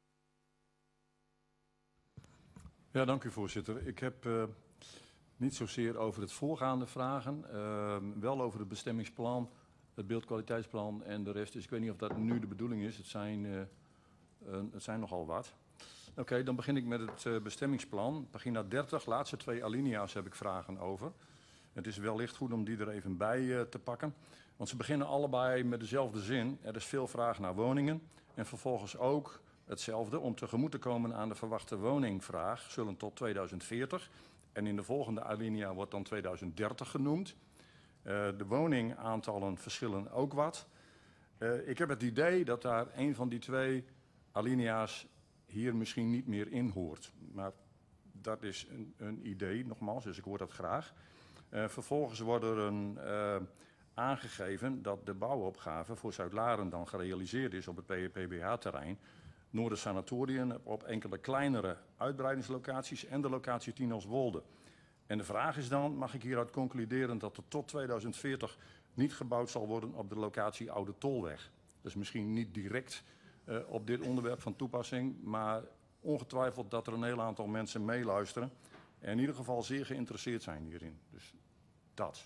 Ja, dank u voorzitter. Ik heb uh, niet zozeer over het voorgaande vragen, uh, wel over het bestemmingsplan, het beeldkwaliteitsplan en de rest. Dus ik weet niet of dat nu de bedoeling is. Het zijn, uh, uh, het zijn nogal wat. Oké, okay, dan begin ik met het uh, bestemmingsplan. Pagina dertig, laatste twee alinea's heb ik vragen over. Het is wellicht goed om die er even bij uh, te pakken. Want ze beginnen allebei met dezelfde zin. Er is veel vraag naar woningen. En vervolgens ook hetzelfde om tegemoet te komen aan de verwachte woningvraag. Zullen tot tweeduizend veertig. En in de volgende alinea wordt dan tweeduizend dertig genoemd. Uh, de woningaantallen verschillen ook wat. Uh, ik heb het idee dat daar een van die twee alinea's hier misschien niet meer in hoort. Maar dat is een, een idee, nogmaals, dus ik hoor dat graag. Uh, vervolgens wordt er een, uh, aangegeven dat de bouwopgave voor Zuidlaren dan gerealiseerd is op het P B H-terrein. Noorder Sanatorium op enkele kleinere uitbreidingslocaties en de locatie Tienelswolde. En de vraag is dan, mag ik hieruit concluderen dat er tot tweeduizend veertig niet gebouwd zal worden op de locatie Oude Tolweg? Dus misschien niet direct uh, op dit onderwerp van toepassing, maar ongetwijfeld dat er een heel aantal mensen meeluisteren en in ieder geval zeer geïnteresseerd zijn hierin. Dus dat.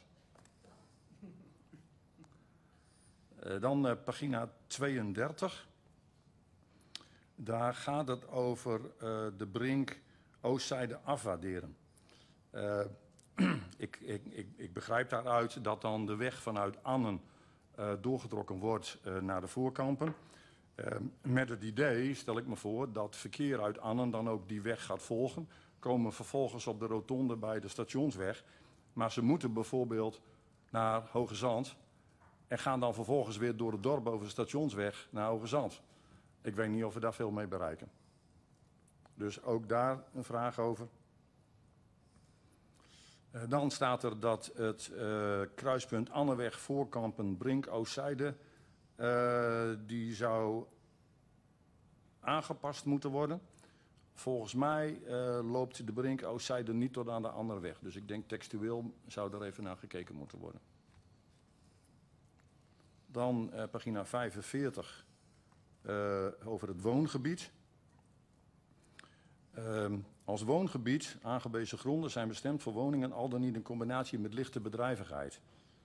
Uh, dan uh, pagina tweeëndertig. Daar gaat het over uh, de Brink Oostzijde afwaarderen. Uh, ik, ik, ik, ik begrijp daaruit dat dan de weg vanuit Annen uh, doorgetrokken wordt uh, naar de Voorkampen. Uh, met het idee, stel ik me voor, dat verkeer uit Annen dan ook die weg gaat volgen. komen vervolgens op de rotonde bij de Stationsweg. Maar ze moeten bijvoorbeeld naar Hoge Zand en gaan dan vervolgens weer door het dorp over de Stationsweg naar Hoge Zand. Ik weet niet of we daar veel mee bereiken. Dus ook daar een vraag over. Uh, dan staat er dat het uh, kruispunt Anneweg, Voorkampen, Brink, Oostzijde, uh, die zou aangepast moeten worden. Volgens mij uh, loopt de Brink, Oostzijde niet tot aan de andere weg. Dus ik denk textueel zou er even naar gekeken moeten worden. Dan uh, pagina vijfenveertig uh, over het woongebied. Uh, als woongebied aangewezen gronden zijn bestemd voor woningen, al dan niet in combinatie met lichte bedrijvigheid.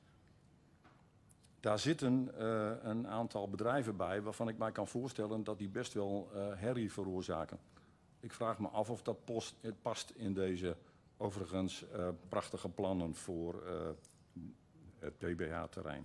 Daar zitten uh, een aantal bedrijven bij waarvan ik mij kan voorstellen dat die best wel uh, herrie veroorzaken. Ik vraag me af of dat post, het past in deze overigens uh, prachtige plannen voor uh, het P B H-terrein.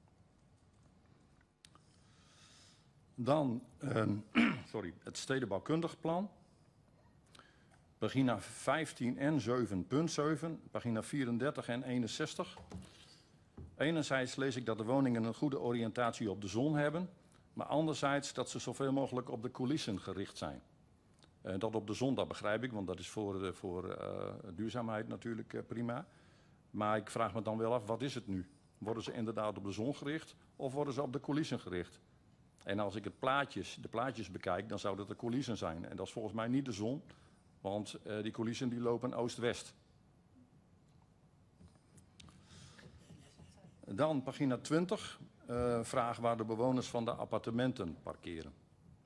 Dan uh, sorry, het stedenbouwkundig plan. Pagina vijftien en zeven punt zeven, pagina vierendertig en eenenzestig. Enerzijds lees ik dat de woningen een goede oriëntatie op de zon hebben, maar anderzijds dat ze zoveel mogelijk op de coulissen gericht zijn. Uh, dat op de zon, dat begrijp ik, want dat is voor, uh, voor uh, duurzaamheid natuurlijk uh, prima. Maar ik vraag me dan wel af, wat is het nu? Worden ze inderdaad op de zon gericht of worden ze op de coulissen gericht? En als ik het plaatjes, de plaatjes bekijk, dan zou dat de coulissen zijn. En dat is volgens mij niet de zon, want uh, die coulissen die lopen oost-west. Dan pagina twintig, uh, vraag waar de bewoners van de appartementen parkeren.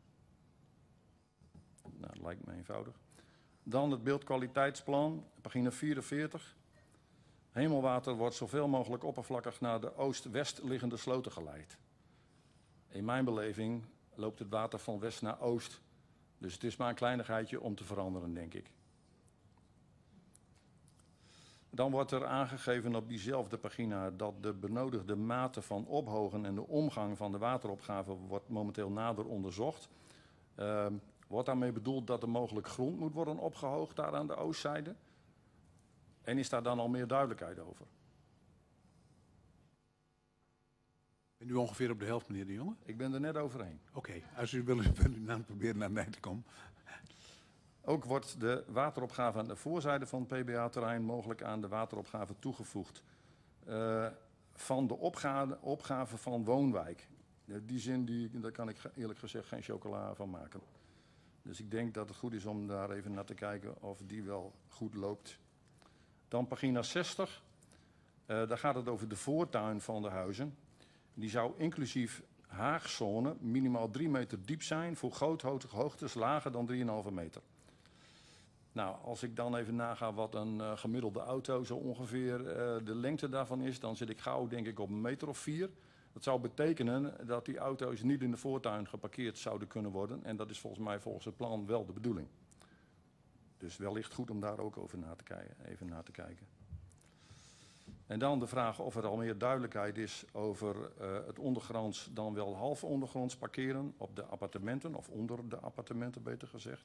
Nou, dat lijkt me eenvoudig. Dan het beeldkwaliteitsplan, pagina vierenveertig. Hemelwater wordt zoveel mogelijk oppervlakkig naar de oost-west liggende sloten geleid. In mijn beleving loopt het water van west naar oost. Dus het is maar een kleinigheidje om te veranderen, denk ik. Dan wordt er aangegeven op diezelfde pagina dat de benodigde mate van ophogen en de omgang van de wateropgave wordt momenteel nader onderzocht. Uh, wordt daarmee bedoeld dat er mogelijk grond moet worden opgehoogd daar aan de oostzijde? En is daar dan al meer duidelijkheid over? Bent u ongeveer op de helft, meneer De Jonge? Ik ben er net overheen. Oké, okay. Als u wil, wil u dan proberen naar mij te komen. Ook wordt de wateropgave aan de voorzijde van het P B H-terrein mogelijk aan de wateropgave toegevoegd. Uh, van de opgave, opgave van woonwijk. Die zin, die, daar kan ik eerlijk gezegd geen chocola van maken. Dus ik denk dat het goed is om daar even naar te kijken of die wel goed loopt. Dan pagina zestig. Uh, daar gaat het over de voortuin van de huizen. Die zou inclusief haagzone minimaal drie meter diep zijn voor groothoogtes lager dan drie komma vijf meter. Nou, als ik dan even naga wat een uh, gemiddelde auto zo ongeveer uh, de lengte daarvan is, dan zit ik gauw denk ik op een meter of vier. Dat zou betekenen dat die auto's niet in de voortuin geparkeerd zouden kunnen worden. En dat is volgens mij volgens het plan wel de bedoeling. Dus wellicht goed om daar ook over na te kijken, even naar te kijken. En dan de vraag of er al meer duidelijkheid is over uh, het ondergronds dan wel half ondergronds parkeren op de appartementen, of onder de appartementen beter gezegd.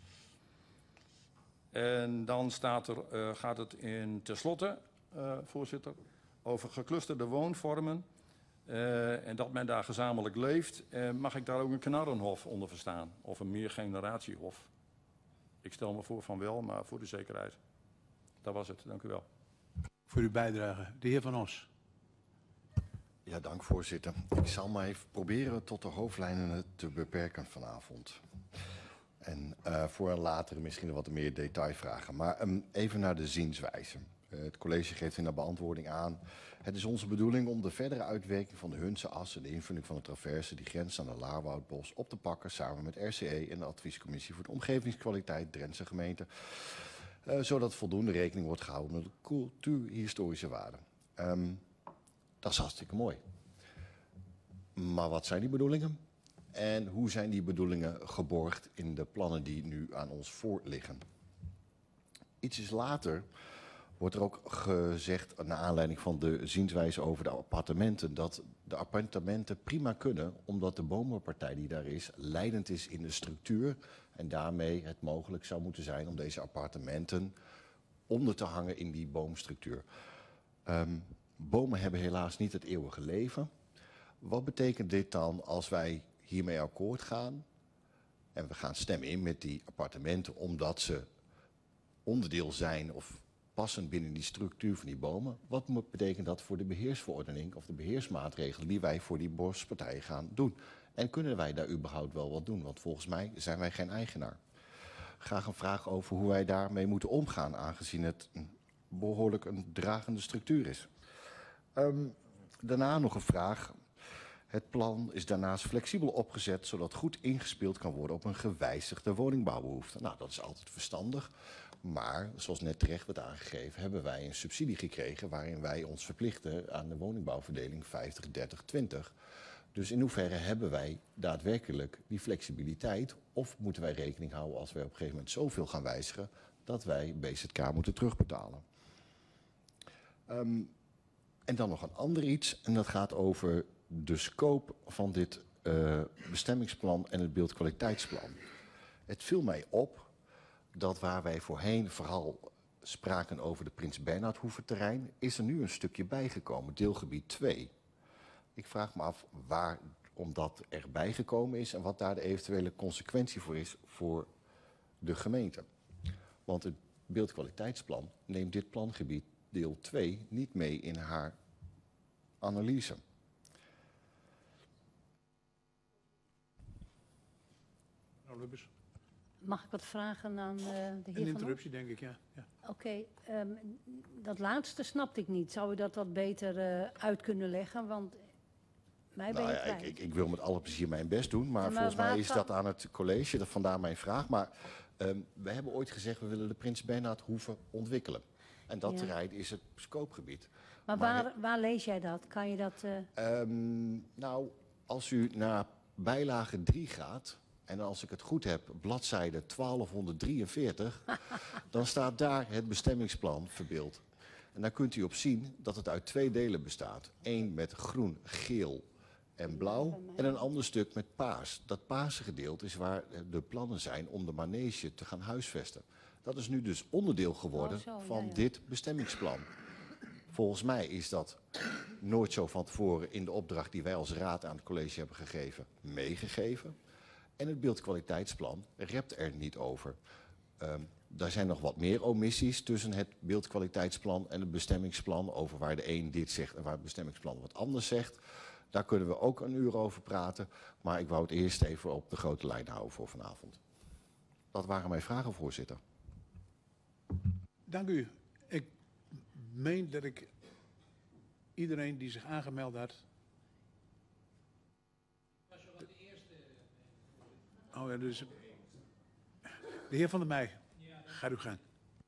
En dan staat er, uh, gaat het in tenslotte, uh, voorzitter, over geclusterde woonvormen. Uh, en dat men daar gezamenlijk leeft. Uh, mag ik daar ook een knarrenhof onder verstaan? Of een meergeneratiehof? Ik stel me voor van wel, maar voor de zekerheid. Dat was het, dank u wel. Voor uw bijdrage. De heer Van Os. Ja, dank voorzitter. Ik zal maar even proberen tot de hoofdlijnen te beperken vanavond. En uh, voor een latere misschien wat meer detailvragen. Maar um, even naar de zienswijze. Uh, het college geeft in de beantwoording aan. Het is onze bedoeling om de verdere uitwerking van de Hunse as en de invulling van de traverse die grenst aan de Laarwoudbos op te pakken samen met R C E en de adviescommissie voor de omgevingskwaliteit Drentse gemeente. Uh, zodat voldoende rekening wordt gehouden met de cultuurhistorische waarde. Um, dat is hartstikke mooi. Maar wat zijn die bedoelingen? En hoe zijn die bedoelingen geborgd in de plannen die nu aan ons voorliggen? Ietsjes later wordt er ook gezegd, naar aanleiding van de zienswijze over de appartementen, dat de appartementen prima kunnen, omdat de bomenpartij die daar is, leidend is in de structuur En daarmee het mogelijk zou moeten zijn om deze appartementen onder te hangen in die boomstructuur. Um, bomen hebben helaas niet het eeuwige leven. Wat betekent dit dan als wij hiermee akkoord gaan en we gaan stemmen in met die appartementen omdat ze onderdeel zijn of passen binnen die structuur van die bomen? Wat moet- betekent dat voor de beheersverordening of de beheersmaatregelen die wij voor die bospartijen gaan doen? En kunnen wij daar überhaupt wel wat doen? Want volgens mij zijn wij geen eigenaar. Graag een vraag over hoe wij daarmee moeten omgaan, aangezien het een behoorlijk een dragende structuur is. Um, daarna nog een vraag. Het plan is daarnaast flexibel opgezet, zodat goed ingespeeld kan worden op een gewijzigde woningbouwbehoefte. Nou, dat is altijd verstandig. Maar, zoals net terecht werd aangegeven, hebben wij een subsidie gekregen waarin wij ons verplichten aan de woningbouwverdeling vijftig, dertig, twintig. Dus in hoeverre hebben wij daadwerkelijk die flexibiliteit? Of moeten wij rekening houden als wij op een gegeven moment zoveel gaan wijzigen dat wij B Z K moeten terugbetalen? Um, en dan nog een ander iets, en dat gaat over de scope van dit uh, bestemmingsplan en het beeldkwaliteitsplan. Het viel mij op dat waar wij voorheen vooral spraken over de Prins Bernhardhoeventerrein, is er nu een stukje bijgekomen, deelgebied twee. Ik vraag me af waarom dat erbij gekomen is en wat daar de eventuele consequentie voor is voor de gemeente. Want het beeldkwaliteitsplan neemt dit plangebied deel twee niet mee in haar analyse. Nou, Lubbers. Mag ik wat vragen aan uh, de heer Een Van Hoef? interruptie, denk ik, ja. ja. Oké, okay, um, dat laatste snapte ik niet. Zou u dat wat beter uh, uit kunnen leggen? Want mij ben Nou je ja, kwijt. ik, ik, ik wil met alle plezier mijn best doen, maar, Ja, maar volgens mij waar is kan- dat aan het college, dat vandaar mijn vraag. Maar um, we hebben ooit gezegd, we willen de Prins Bernhardhoeve ontwikkelen. En dat Ja. terrein is het scopegebied. Maar, maar waar, waar lees jij dat? Kan je dat... Uh, Um, nou, als u naar bijlage drie gaat, en als ik het goed heb, bladzijde twaalfhonderddrieënveertig, dan staat daar het bestemmingsplan verbeeld. En daar kunt u op zien dat het uit twee delen bestaat. Eén met groen, geel en blauw en een ander stuk met paars. Dat paarse gedeelte is waar de plannen zijn om de manege te gaan huisvesten. Dat is nu dus onderdeel geworden Oh, zo, ja, van ja. dit bestemmingsplan. Volgens mij is dat nooit zo van tevoren in de opdracht die wij als raad aan het college hebben gegeven, meegegeven. En het beeldkwaliteitsplan rept er niet over. Um, daar zijn nog wat meer omissies tussen het beeldkwaliteitsplan en het bestemmingsplan, over waar de een dit zegt en waar het bestemmingsplan wat anders zegt. Daar kunnen we ook een uur over praten, maar ik wou het eerst even op de grote lijn houden voor vanavond. Dat waren mijn vragen, voorzitter. Dank u. Ik meen dat ik iedereen die zich aangemeld had. Oh ja, dus. De heer Van der Meij, ga u gaan.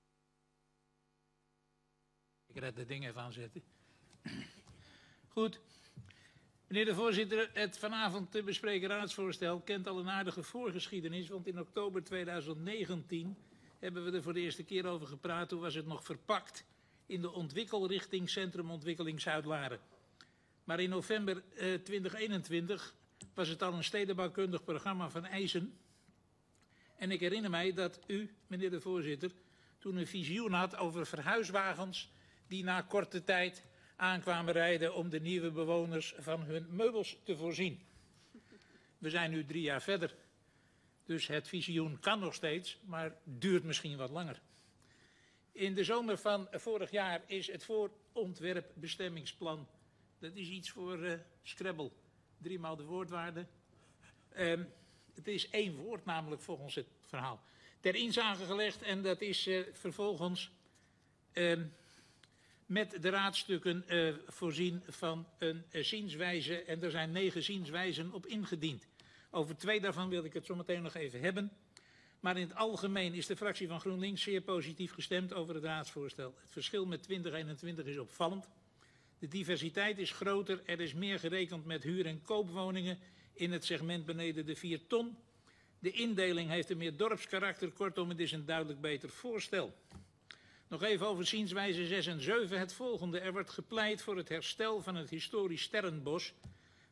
Ik red het ding even aanzetten. Goed. Meneer de voorzitter, het vanavond te bespreken raadsvoorstel kent al een aardige voorgeschiedenis, want in oktober tweeduizend negentien hebben we er voor de eerste keer over gepraat. Toen was het nog verpakt in de ontwikkelrichting Centrumontwikkeling Zuid-Laren. Maar in november eh, twintig eenentwintig was het al een stedenbouwkundig programma van eisen. En ik herinner mij dat u, meneer de voorzitter, toen een visioen had over verhuiswagens die na korte tijd aankwamen rijden om de nieuwe bewoners van hun meubels te voorzien. We zijn nu drie jaar verder, dus het visioen kan nog steeds, maar duurt misschien wat langer. In de zomer van vorig jaar is het voorontwerpbestemmingsplan, dat is iets voor uh, Scrabble, driemaal de woordwaarde. Um, het is één woord namelijk volgens het verhaal. Ter inzage gelegd en dat is uh, vervolgens um, met de raadstukken uh, voorzien van een uh, zienswijze. En er zijn negen zienswijzen op ingediend. Over twee daarvan wil ik het zo meteen nog even hebben. Maar in het algemeen is de fractie van GroenLinks zeer positief gestemd over het raadsvoorstel. Het verschil met twintig eenentwintig is opvallend. De diversiteit is groter, er is meer gerekend met huur- en koopwoningen in het segment beneden de vier ton. De indeling heeft een meer dorpskarakter, kortom het is een duidelijk beter voorstel. Nog even over zienswijze zes en zeven het volgende. Er wordt gepleit voor het herstel van het historisch Sterrenbos,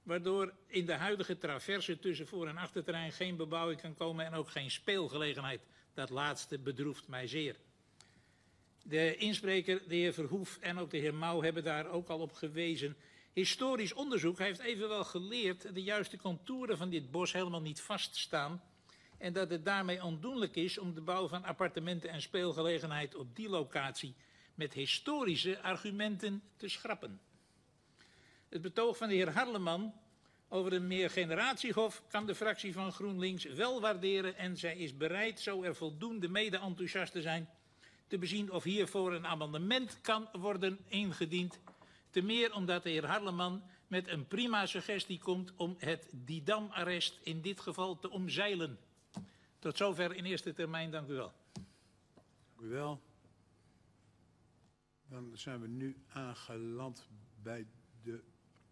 waardoor in de huidige traverse tussen voor- en achterterrein geen bebouwing kan komen en ook geen speelgelegenheid. Dat laatste bedroeft mij zeer. De inspreker, de heer Verhoef en ook de heer Mouw hebben daar ook al op gewezen. Historisch onderzoek heeft evenwel geleerd dat de juiste contouren van dit bos helemaal niet vaststaan en dat het daarmee ondoenlijk is om de bouw van appartementen en speelgelegenheid op die locatie met historische argumenten te schrappen. Het betoog van de heer Harleman over een meergeneratiehof kan de fractie van GroenLinks wel waarderen en zij is bereid, zo er voldoende mede-enthousiasten zijn, te bezien of hiervoor een amendement kan worden ingediend. Te meer omdat de heer Harleman met een prima suggestie komt om het Didam-arrest in dit geval te omzeilen. Tot zover in eerste termijn, dank u wel. Dank u wel. Dan zijn we nu aangeland bij de...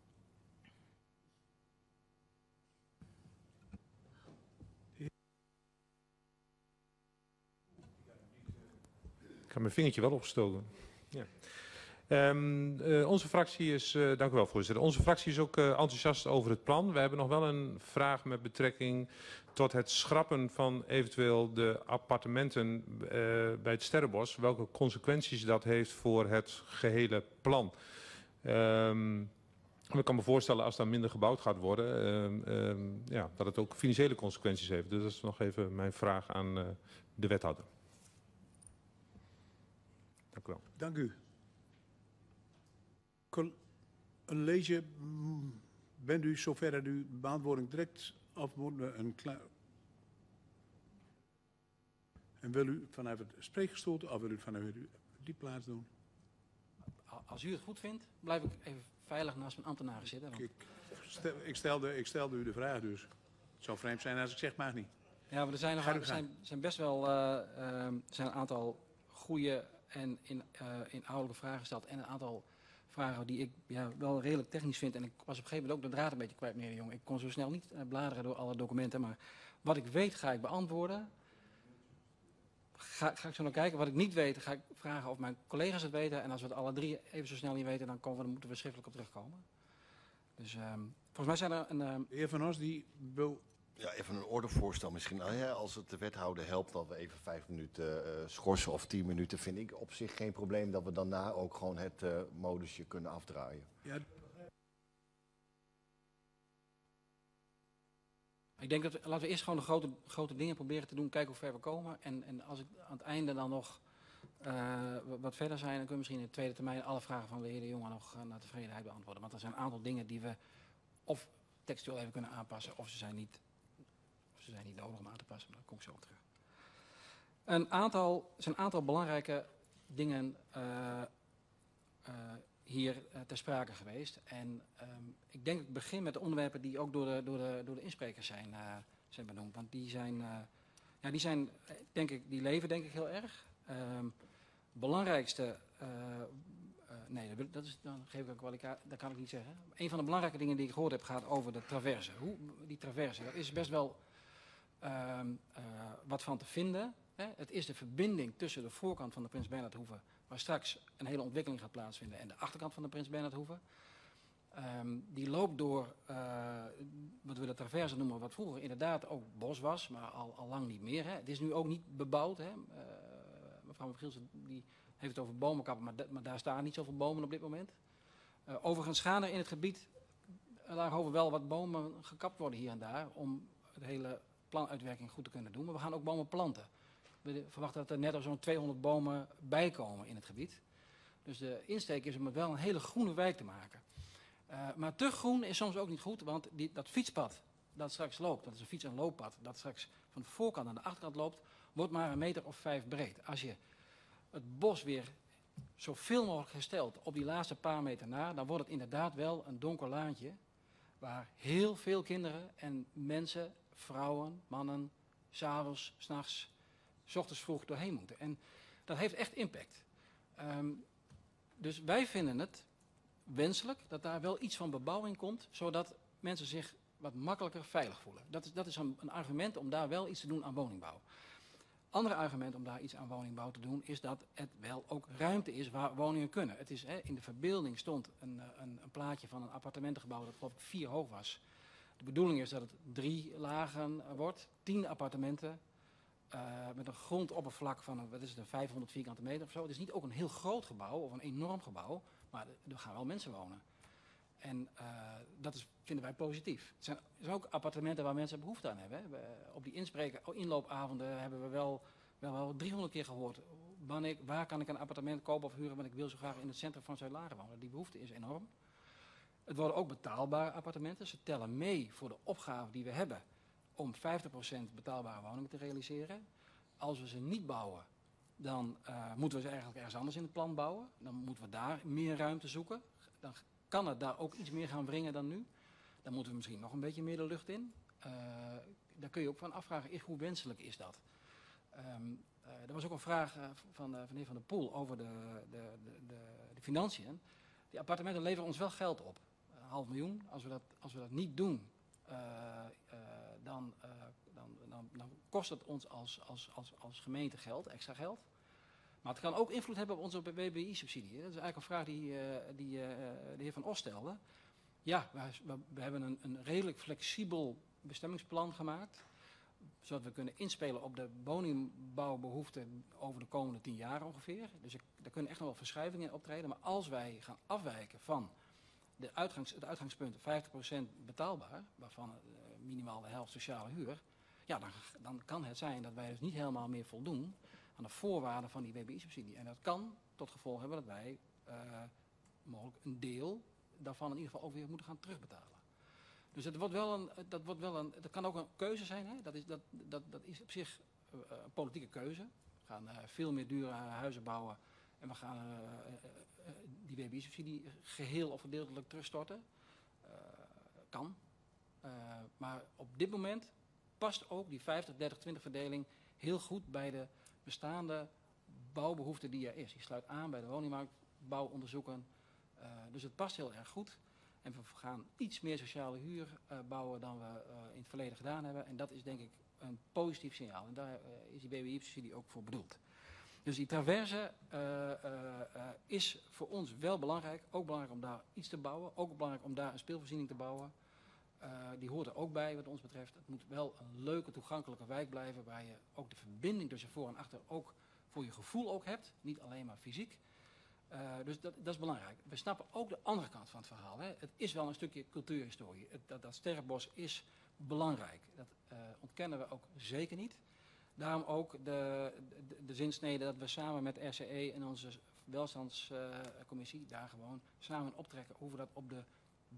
Ik heb mijn vingertje wel opgestoken. Ja. Um, uh, onze fractie is, uh, dank u wel voorzitter, onze fractie is ook uh, enthousiast over het plan. We hebben nog wel een vraag met betrekking tot het schrappen van eventueel de appartementen uh, bij het Sterrenbos. Welke consequenties dat heeft voor het gehele plan. Um, ik kan me voorstellen als daar minder gebouwd gaat worden, um, um, ja, dat het ook financiële consequenties heeft. Dus dat is nog even mijn vraag aan uh, de wethouder. Dank u wel. Dank u. College, bent u zover dat u beantwoording direct of moet we een klaar... En wil u vanuit het spreekgestoelte of wil u vanuit die plaats doen? Als u het goed vindt, blijf ik even veilig naast mijn ambtenaren zitten. Want... Ik, stel, ik, stelde, ik stelde u de vraag dus. Het zou vreemd zijn als ik zeg maar niet. Ja, maar er zijn, nog, er zijn, zijn best wel uh, uh, zijn een aantal goede en in, uh, inhoudelijke vragen gesteld en een aantal vragen die ik ja, wel redelijk technisch vind. En ik was op een gegeven moment ook de draad een beetje kwijt, meneer de Jong. Ik kon zo snel niet uh, bladeren door alle documenten, maar wat ik weet ga ik beantwoorden. Ga, ga ik zo naar kijken. Wat ik niet weet, ga ik vragen of mijn collega's het weten. En als we het alle drie even zo snel niet weten, dan, komen we, dan moeten we schriftelijk op terugkomen. Dus um, volgens mij zijn er een... Um... De heer Van Os, die wil... Ja, even een ordevoorstel misschien. Nou ja, als het de wethouder helpt dat we even vijf minuten uh, schorsen of tien minuten, vind ik op zich geen probleem dat we daarna ook gewoon het uh, modusje kunnen afdraaien. Ja. Ik denk dat we, laten we eerst gewoon de grote, grote dingen proberen te doen, kijken hoe ver we komen. En, en als ik aan het einde dan nog uh, wat verder zijn, dan kunnen we misschien in de tweede termijn alle vragen van de heer De Jonge nog uh, naar tevredenheid beantwoorden. Want er zijn een aantal dingen die we of textueel even kunnen aanpassen, of ze zijn niet, of ze zijn niet nodig om aan te passen, maar daar kom ik zo op terug. Een aantal, er zijn een aantal belangrijke dingen uh, uh, hier uh, ter sprake geweest. En um, ik denk dat ik begin met de onderwerpen die ook door de, door de, door de insprekers zijn, uh, zijn benoemd. Want die zijn, uh, ja, die zijn, denk ik, die leven denk ik heel erg. Um, belangrijkste, uh, uh, nee, dat, dat is, dan geef ik een kwaliteit, dat kan ik niet zeggen. Een van de belangrijke dingen die ik gehoord heb gaat over de traverse. Hoe, die traverse, daar is best wel uh, uh, wat van te vinden. Hè. Het is de verbinding tussen de voorkant van de Prins Bernhardhoeve, waar straks een hele ontwikkeling gaat plaatsvinden, en de achterkant van de Prins Bernhardhoeve. Um, die loopt door, uh, wat we de traverse noemen, wat vroeger inderdaad ook bos was, maar al, al lang niet meer. Hè. Het is nu ook niet bebouwd. Hè. Uh, mevrouw Gielsen die heeft het over bomenkappen, maar, maar daar staan niet zoveel bomen op dit moment. Uh, overigens gaan er in het gebied uh, daarover wel wat bomen gekapt worden hier en daar, om het hele planuitwerking goed te kunnen doen. Maar we gaan ook bomen planten. We verwachten dat er net al zo'n tweehonderd bomen bijkomen in het gebied. Dus de insteek is om het wel een hele groene wijk te maken. Uh, maar te groen is soms ook niet goed, want die, dat fietspad dat straks loopt, dat is een fiets- en looppad, dat straks van de voorkant naar de achterkant loopt, wordt maar een meter of vijf breed. Als je het bos weer zoveel mogelijk herstelt op die laatste paar meter na, dan wordt het inderdaad wel een donker laantje, waar heel veel kinderen en mensen, vrouwen, mannen, 's avonds, 's nachts, 's ochtends vroeg doorheen moeten. En dat heeft echt impact. Um, dus wij vinden het wenselijk dat daar wel iets van bebouwing komt, zodat mensen zich wat makkelijker veilig voelen. Dat is, dat is een, een argument om daar wel iets te doen aan woningbouw. andere argument om daar iets aan woningbouw te doen is dat het wel ook ruimte is waar woningen kunnen. Het is, hè, in de verbeelding stond een, een, een plaatje van een appartementengebouw dat geloof ik vier hoog was. De bedoeling is dat het drie lagen wordt, tien appartementen uh, met een grondoppervlak van een, wat is het, een vijfhonderd vierkante meter of zo. Het is niet ook een heel groot gebouw of een enorm gebouw, maar er gaan wel mensen wonen. En uh, dat is, vinden wij positief. Het zijn, het zijn ook appartementen waar mensen behoefte aan hebben. Hè. We, op die inspreken, inloopavonden hebben we wel, wel, wel driehonderd keer gehoord. Wanneer, waar kan ik een appartement kopen of huren, want ik wil zo graag in het centrum van Zuid-Laren wonen. Die behoefte is enorm. Het worden ook betaalbare appartementen. Ze tellen mee voor de opgave die we hebben om vijftig procent betaalbare woningen te realiseren. Als we ze niet bouwen, dan uh, moeten we ze eigenlijk ergens anders in het plan bouwen. Dan moeten we daar meer ruimte zoeken. Dan kan het daar ook iets meer gaan wringen dan nu. Dan moeten we misschien nog een beetje meer de lucht in. Uh, daar kun je ook van afvragen, is, hoe wenselijk is dat? Um, uh, er was ook een vraag uh, van, uh, van de heer Van der Poel over de, de, de, de, de financiën. Die appartementen leveren ons wel geld op. Een half miljoen. Als we dat, als we dat niet doen, uh, uh, dan, uh, dan, dan, dan kost het ons als, als, als, als gemeente geld, extra geld. Maar het kan ook invloed hebben op onze W B I-subsidie. Dat is eigenlijk een vraag die, uh, die uh, de heer Van Os stelde. Ja, we, we hebben een, een redelijk flexibel bestemmingsplan gemaakt, zodat we kunnen inspelen op de woningbouwbehoeften over de komende tien jaar ongeveer. Dus er, er kunnen echt nog wel verschuivingen in optreden. Maar als wij gaan afwijken van de uitgangs, het uitgangspunt vijftig procent betaalbaar, waarvan uh, minimaal de helft sociale huur, ja, dan, dan kan het zijn dat wij dus niet helemaal meer voldoen aan de voorwaarden van die W B I-subsidie. En dat kan tot gevolg hebben dat wij uh, mogelijk een deel daarvan in ieder geval ook weer moeten gaan terugbetalen. Dus het wordt wel een, dat, wordt wel een, dat kan ook een keuze zijn. Hè? Dat, is, dat, dat, dat is op zich uh, een politieke keuze. We gaan uh, veel meer dure huizen bouwen en we gaan uh, uh, uh, die W B I-subsidie geheel of gedeeltelijk terugstorten. Uh, kan. Uh, maar op dit moment past ook die vijftig dertig twintig verdeling heel goed bij de bestaande bouwbehoefte die er is. Die sluit aan bij de woningmarktbouwonderzoeken. Uh, dus het past heel erg goed. En we gaan iets meer sociale huur uh, bouwen dan we uh, in het verleden gedaan hebben. En dat is denk ik een positief signaal. En daar uh, is die W B I-subsidie ook voor bedoeld. Dus die traverse uh, uh, uh, is voor ons wel belangrijk. Ook belangrijk om daar iets te bouwen. Ook belangrijk om daar een speelvoorziening te bouwen. Uh, die hoort er ook bij wat ons betreft. Het moet wel een leuke, toegankelijke wijk blijven. Waar je ook de verbinding tussen voor en achter ook voor je gevoel ook hebt. Niet alleen maar fysiek. Uh, dus dat, dat is belangrijk. We snappen ook de andere kant van het verhaal. Hè. Het is wel een stukje cultuurhistorie. Het, dat, dat sterrenbos is belangrijk. Dat uh, ontkennen we ook zeker niet. Daarom ook de, de, de zinsnede dat we samen met R C E en onze welstandscommissie uh, daar gewoon samen optrekken hoe we dat op de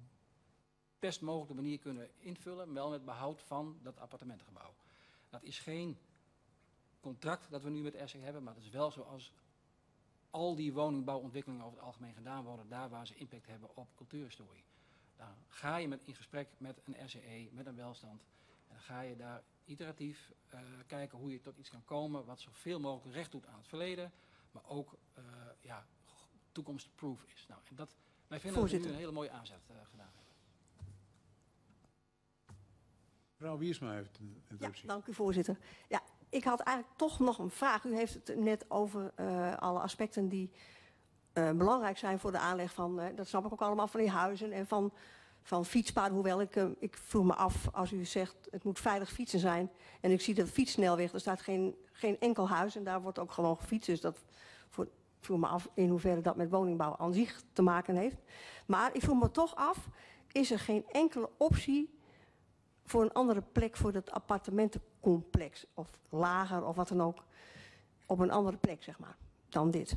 best mogelijke manier kunnen invullen, wel met behoud van dat appartementengebouw. Dat is geen contract dat we nu met R C E hebben, maar het is wel zoals al die woningbouwontwikkelingen over het algemeen gedaan worden, daar waar ze impact hebben op cultuurhistorie. Dan ga je met, in gesprek met een R C E, met een welstand, en dan ga je daar iteratief uh, kijken hoe je tot iets kan komen wat zoveel mogelijk recht doet aan het verleden, maar ook uh, ja, toekomstproof is. Nou, en dat, wij vinden dat we nu een hele mooie aanzet uh, gedaan hebben. Mevrouw Wiersma heeft een interruptie. Ja, dank u voorzitter. Ja, ik had eigenlijk toch nog een vraag. U heeft het net over uh, alle aspecten die uh, belangrijk zijn voor de aanleg van, uh, dat snap ik ook allemaal, van die huizen en van, van fietspaden. Hoewel ik, uh, ik vroeg me af, als u zegt het moet veilig fietsen zijn en ik zie de fietssnelweg, er staat geen, geen enkel huis en daar wordt ook gewoon gefietst. Dus dat voor, ik vroeg me af in hoeverre dat met woningbouw aan zich te maken heeft. Maar ik vroeg me toch af, is er geen enkele optie voor een andere plek voor dat appartementencomplex, of lager of wat dan ook, op een andere plek, zeg maar, dan dit?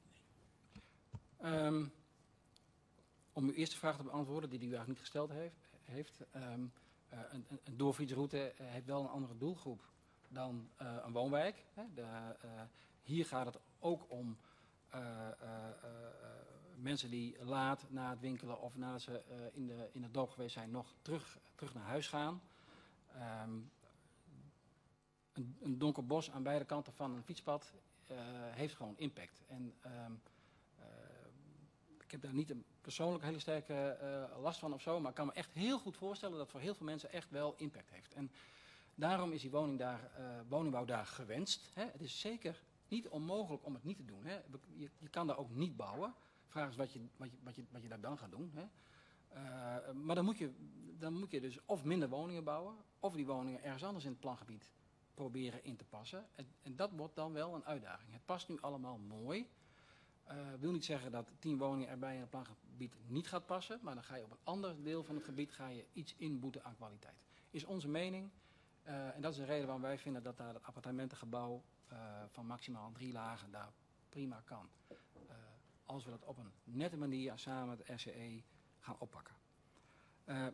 Um, om uw eerste vraag te beantwoorden, die u eigenlijk niet gesteld heeft, heeft um, uh, een, een doorfietsroute heeft wel een andere doelgroep dan uh, een woonwijk. Hè. De, uh, hier gaat het ook om uh, uh, uh, mensen die laat na het winkelen of nadat ze uh, in, de, in het dorp geweest zijn nog terug, terug naar huis gaan. Um, een, een donker bos aan beide kanten van een fietspad uh, heeft gewoon impact. En um, uh, ik heb daar niet een persoonlijk hele sterke uh, last van of zo, maar ik kan me echt heel goed voorstellen dat voor heel veel mensen echt wel impact heeft. En Daarom is die woning daar, uh, woningbouw daar gewenst. Hè. Het is zeker niet onmogelijk om het niet te doen. Hè. Je, je kan daar ook niet bouwen. Vraag is wat je, wat je, wat je, wat je daar dan gaat doen. Hè. Uh, maar dan moet, je, dan moet je dus of minder woningen bouwen, of die woningen ergens anders in het plangebied proberen in te passen. En, en dat wordt dan wel een uitdaging. Het past nu allemaal mooi. Uh, wil niet zeggen dat tien woningen erbij in het plangebied niet gaat passen, maar dan ga je op een ander deel van het gebied ga je iets inboeten aan kwaliteit. Is onze mening. Uh, en dat is de reden waarom wij vinden dat daar het appartementengebouw uh, van maximaal drie lagen daar prima kan. Uh, als we dat op een nette manier samen met het R C E gaan oppakken. Uh,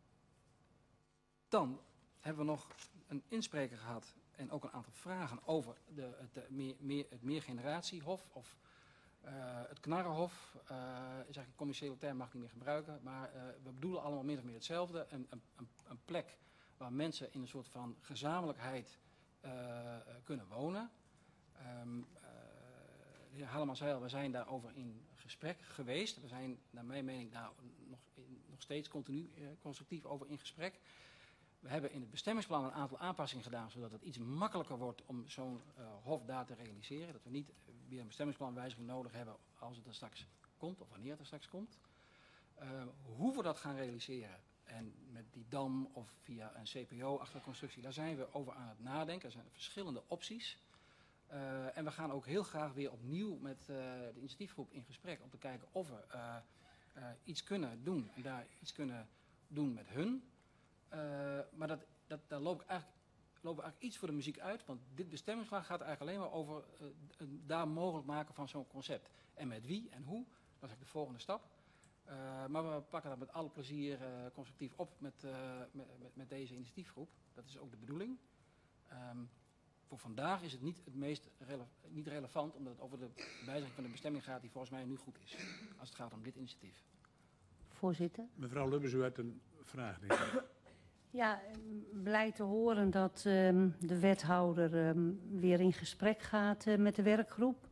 dan hebben we nog een inspreker gehad en ook een aantal vragen over de, het, de meer, meer, het meergeneratiehof of uh, het knarrenhof. Uh, is eigenlijk een commerciële term, mag ik niet meer gebruiken, maar uh, we bedoelen allemaal min of meer hetzelfde. Een, een, een plek waar mensen in een soort van gezamenlijkheid uh, kunnen wonen. Um, uh, de heer Halleman zei al, we zijn daarover in gesprek geweest. We zijn naar mijn mening daar nog, in, nog steeds continu uh, constructief over in gesprek. We hebben in het bestemmingsplan een aantal aanpassingen gedaan, zodat het iets makkelijker wordt om zo'n uh, hof daar te realiseren. Dat we niet weer een bestemmingsplanwijziging nodig hebben als het er straks komt, of wanneer het er straks komt. Uh, hoe we dat gaan realiseren, en met die dam of via een C P O-achterconstructie, daar zijn we over aan het nadenken. Er zijn verschillende opties. Uh, en we gaan ook heel graag weer opnieuw met uh, de initiatiefgroep in gesprek om te kijken of we uh, uh, iets kunnen doen. En daar iets kunnen doen met hun. Uh, maar dat, dat, daar loop ik eigenlijk, lopen we eigenlijk iets voor de muziek uit. Want dit bestemmingsplan gaat eigenlijk alleen maar over uh, een, daar mogelijk maken van zo'n concept. En met wie en hoe, dat is eigenlijk de volgende stap. Uh, maar we pakken dat met alle plezier uh, constructief op met, uh, met, met, met deze initiatiefgroep. Dat is ook de bedoeling. Um, voor vandaag is het niet het meest rele niet relevant, omdat het over de wijziging van de bestemming gaat die volgens mij nu goed is. Als het gaat om dit initiatief. Voorzitter. Mevrouw Lubbers, u had een vraag, denk ik. Ja, blij te horen dat um, de wethouder um, weer in gesprek gaat uh, met de werkgroep.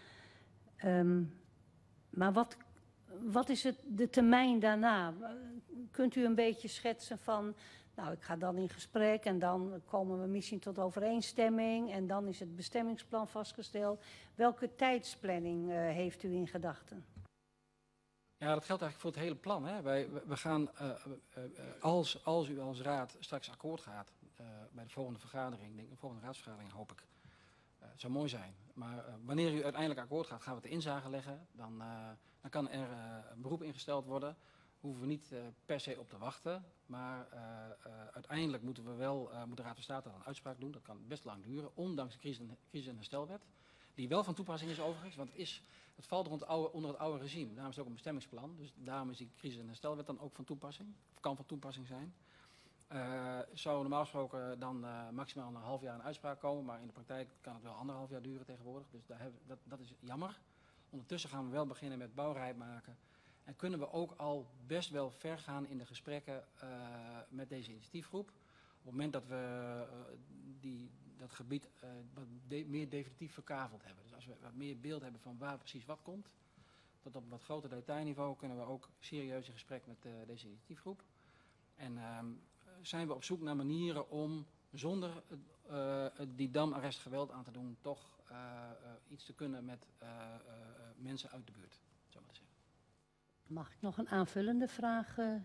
Um, maar wat... Wat is het, de termijn daarna? Kunt u een beetje schetsen van, nou ik ga dan in gesprek en dan komen we misschien tot overeenstemming en dan is het bestemmingsplan vastgesteld. Welke tijdsplanning uh, heeft u in gedachten? Ja, dat geldt eigenlijk voor het hele plan. Hè. Wij, we, we gaan, uh, uh, uh, als, als u als raad straks akkoord gaat uh, bij de volgende vergadering, denk, de volgende raadsvergadering hoop ik, uh, het zou mooi zijn. Maar uh, wanneer u uiteindelijk akkoord gaat, gaan we het de inzage leggen. Dan, uh, dan kan er uh, een beroep ingesteld worden. Hoeven we niet uh, per se op te wachten. Maar uh, uh, uiteindelijk moeten we wel, uh, moet de Raad van State een uitspraak doen. Dat kan best lang duren, ondanks de crisis- en, crisis- en herstelwet. Die wel van toepassing is overigens, want het, is, het valt onder het, oude, onder het oude regime. Daarom is het ook een bestemmingsplan. Dus daarom is die crisis- en herstelwet dan ook van toepassing. Of kan van toepassing zijn. Uh, zou normaal gesproken dan uh, maximaal een half jaar een uitspraak komen. Maar in de praktijk kan het wel anderhalf jaar duren tegenwoordig. Dus daar hebben, dat, dat is jammer. Ondertussen gaan we wel beginnen met bouwrijp maken. En kunnen we ook al best wel ver gaan in de gesprekken uh, met deze initiatiefgroep. Op het moment dat we uh, die, dat gebied uh, wat de, meer definitief verkaveld hebben. Dus als we wat meer beeld hebben van waar precies wat komt. Tot op een wat groter detailniveau kunnen we ook serieus in gesprek met uh, deze initiatiefgroep. En uh, zijn we op zoek naar manieren om zonder uh, die damarrest geweld aan te doen, toch uh, uh, iets te kunnen met uh, uh, mensen uit de buurt. Zo maar te zeggen. Mag ik nog een aanvullende vraag? Uh,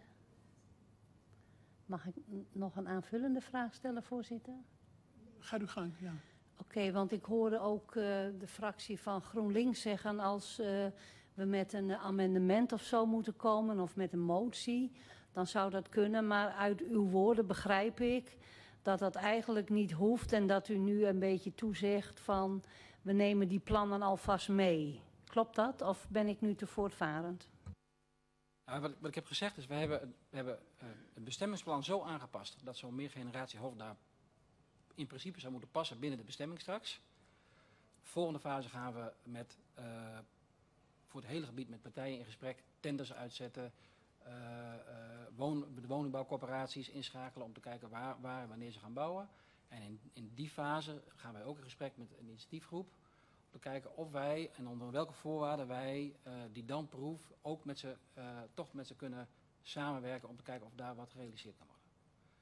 mag ik nog een aanvullende vraag stellen, voorzitter? Ga uw gang, ja. Oké, okay, want ik hoorde ook uh, de fractie van GroenLinks zeggen als uh, we met een amendement of zo moeten komen of met een motie, dan zou dat kunnen. Maar uit uw woorden begrijp ik dat dat eigenlijk niet hoeft en dat u nu een beetje toezegt van we nemen die plannen alvast mee. Klopt dat of ben ik nu te voortvarend? Ja, wat, wat ik heb gezegd is, we hebben, we hebben uh, het bestemmingsplan zo aangepast dat zo'n meergeneratiehof daar in principe zou moeten passen binnen de bestemming straks. Volgende fase gaan we met, uh, voor het hele gebied met partijen in gesprek, tenders uitzetten, uh, uh, woon, de woningbouwcorporaties inschakelen om te kijken waar, waar en wanneer ze gaan bouwen. En in, in die fase gaan wij ook in gesprek met een initiatiefgroep om te kijken of wij en onder welke voorwaarden wij uh, die damproef ook met ze, uh, toch met ze kunnen samenwerken om te kijken of daar wat gerealiseerd kan worden.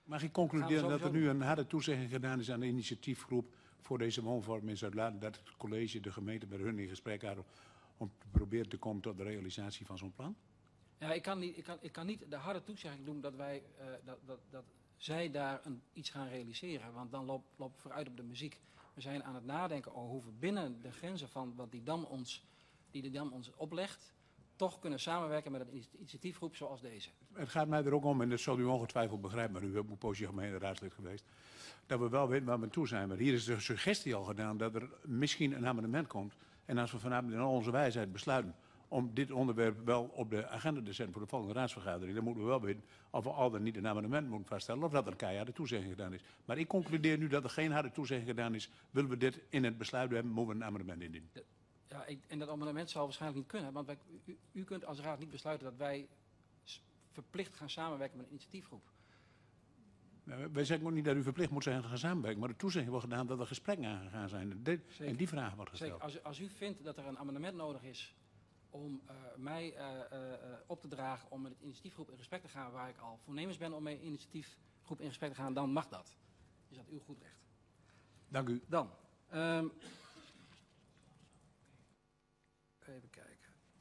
Mag ik concluderen Gaan we dat er sowieso nu een harde toezegging gedaan is aan de initiatiefgroep voor deze woonvorm in Zuid-Laren, dat het college, de gemeente met hun in gesprek gaat om te proberen te komen tot de realisatie van zo'n plan? Ja, ik kan niet, ik kan, ik kan niet de harde toezegging doen dat wij, uh, dat, dat, dat zij daar een, iets gaan realiseren. Want dan lopen we loop vooruit op de muziek. We zijn aan het nadenken over hoe we binnen de grenzen van wat die dam ons, die de dam ons oplegt, toch kunnen samenwerken met een initiatiefgroep zoals deze. Het gaat mij er ook om, en dat zal u ongetwijfeld begrijpen, maar u bent een poosje gemeenteraadslid geweest, dat we wel weten waar we toe zijn. Maar hier is de suggestie al gedaan dat er misschien een amendement komt. En als we vanavond in al onze wijsheid besluiten om dit onderwerp wel op de agenda te zetten voor de volgende raadsvergadering, dan moeten we wel weten of we al dan niet een amendement moeten vaststellen of dat er een keiharde toezegging gedaan is. Maar ik concludeer nu dat er geen harde toezegging gedaan is. Willen we dit in het besluit hebben, moeten we een amendement indienen. Ja, ik, en dat amendement zal waarschijnlijk niet kunnen, want wij, u, u kunt als raad niet besluiten dat wij verplicht gaan samenwerken met een initiatiefgroep. Nou, wij zeggen ook niet dat u verplicht moet zijn gaan samenwerken, maar de toezegging wordt gedaan dat er gesprekken aangegaan zijn. De, en die vraag wordt gesteld. Zeker. Als, als u vindt dat er een amendement nodig is om uh, mij uh, uh, op te dragen om met het initiatiefgroep in gesprek te gaan, waar ik al voornemens ben om met een initiatiefgroep in gesprek te gaan, dan mag dat. Is dat uw goed recht. Dank u. Dan. Um, even kijken.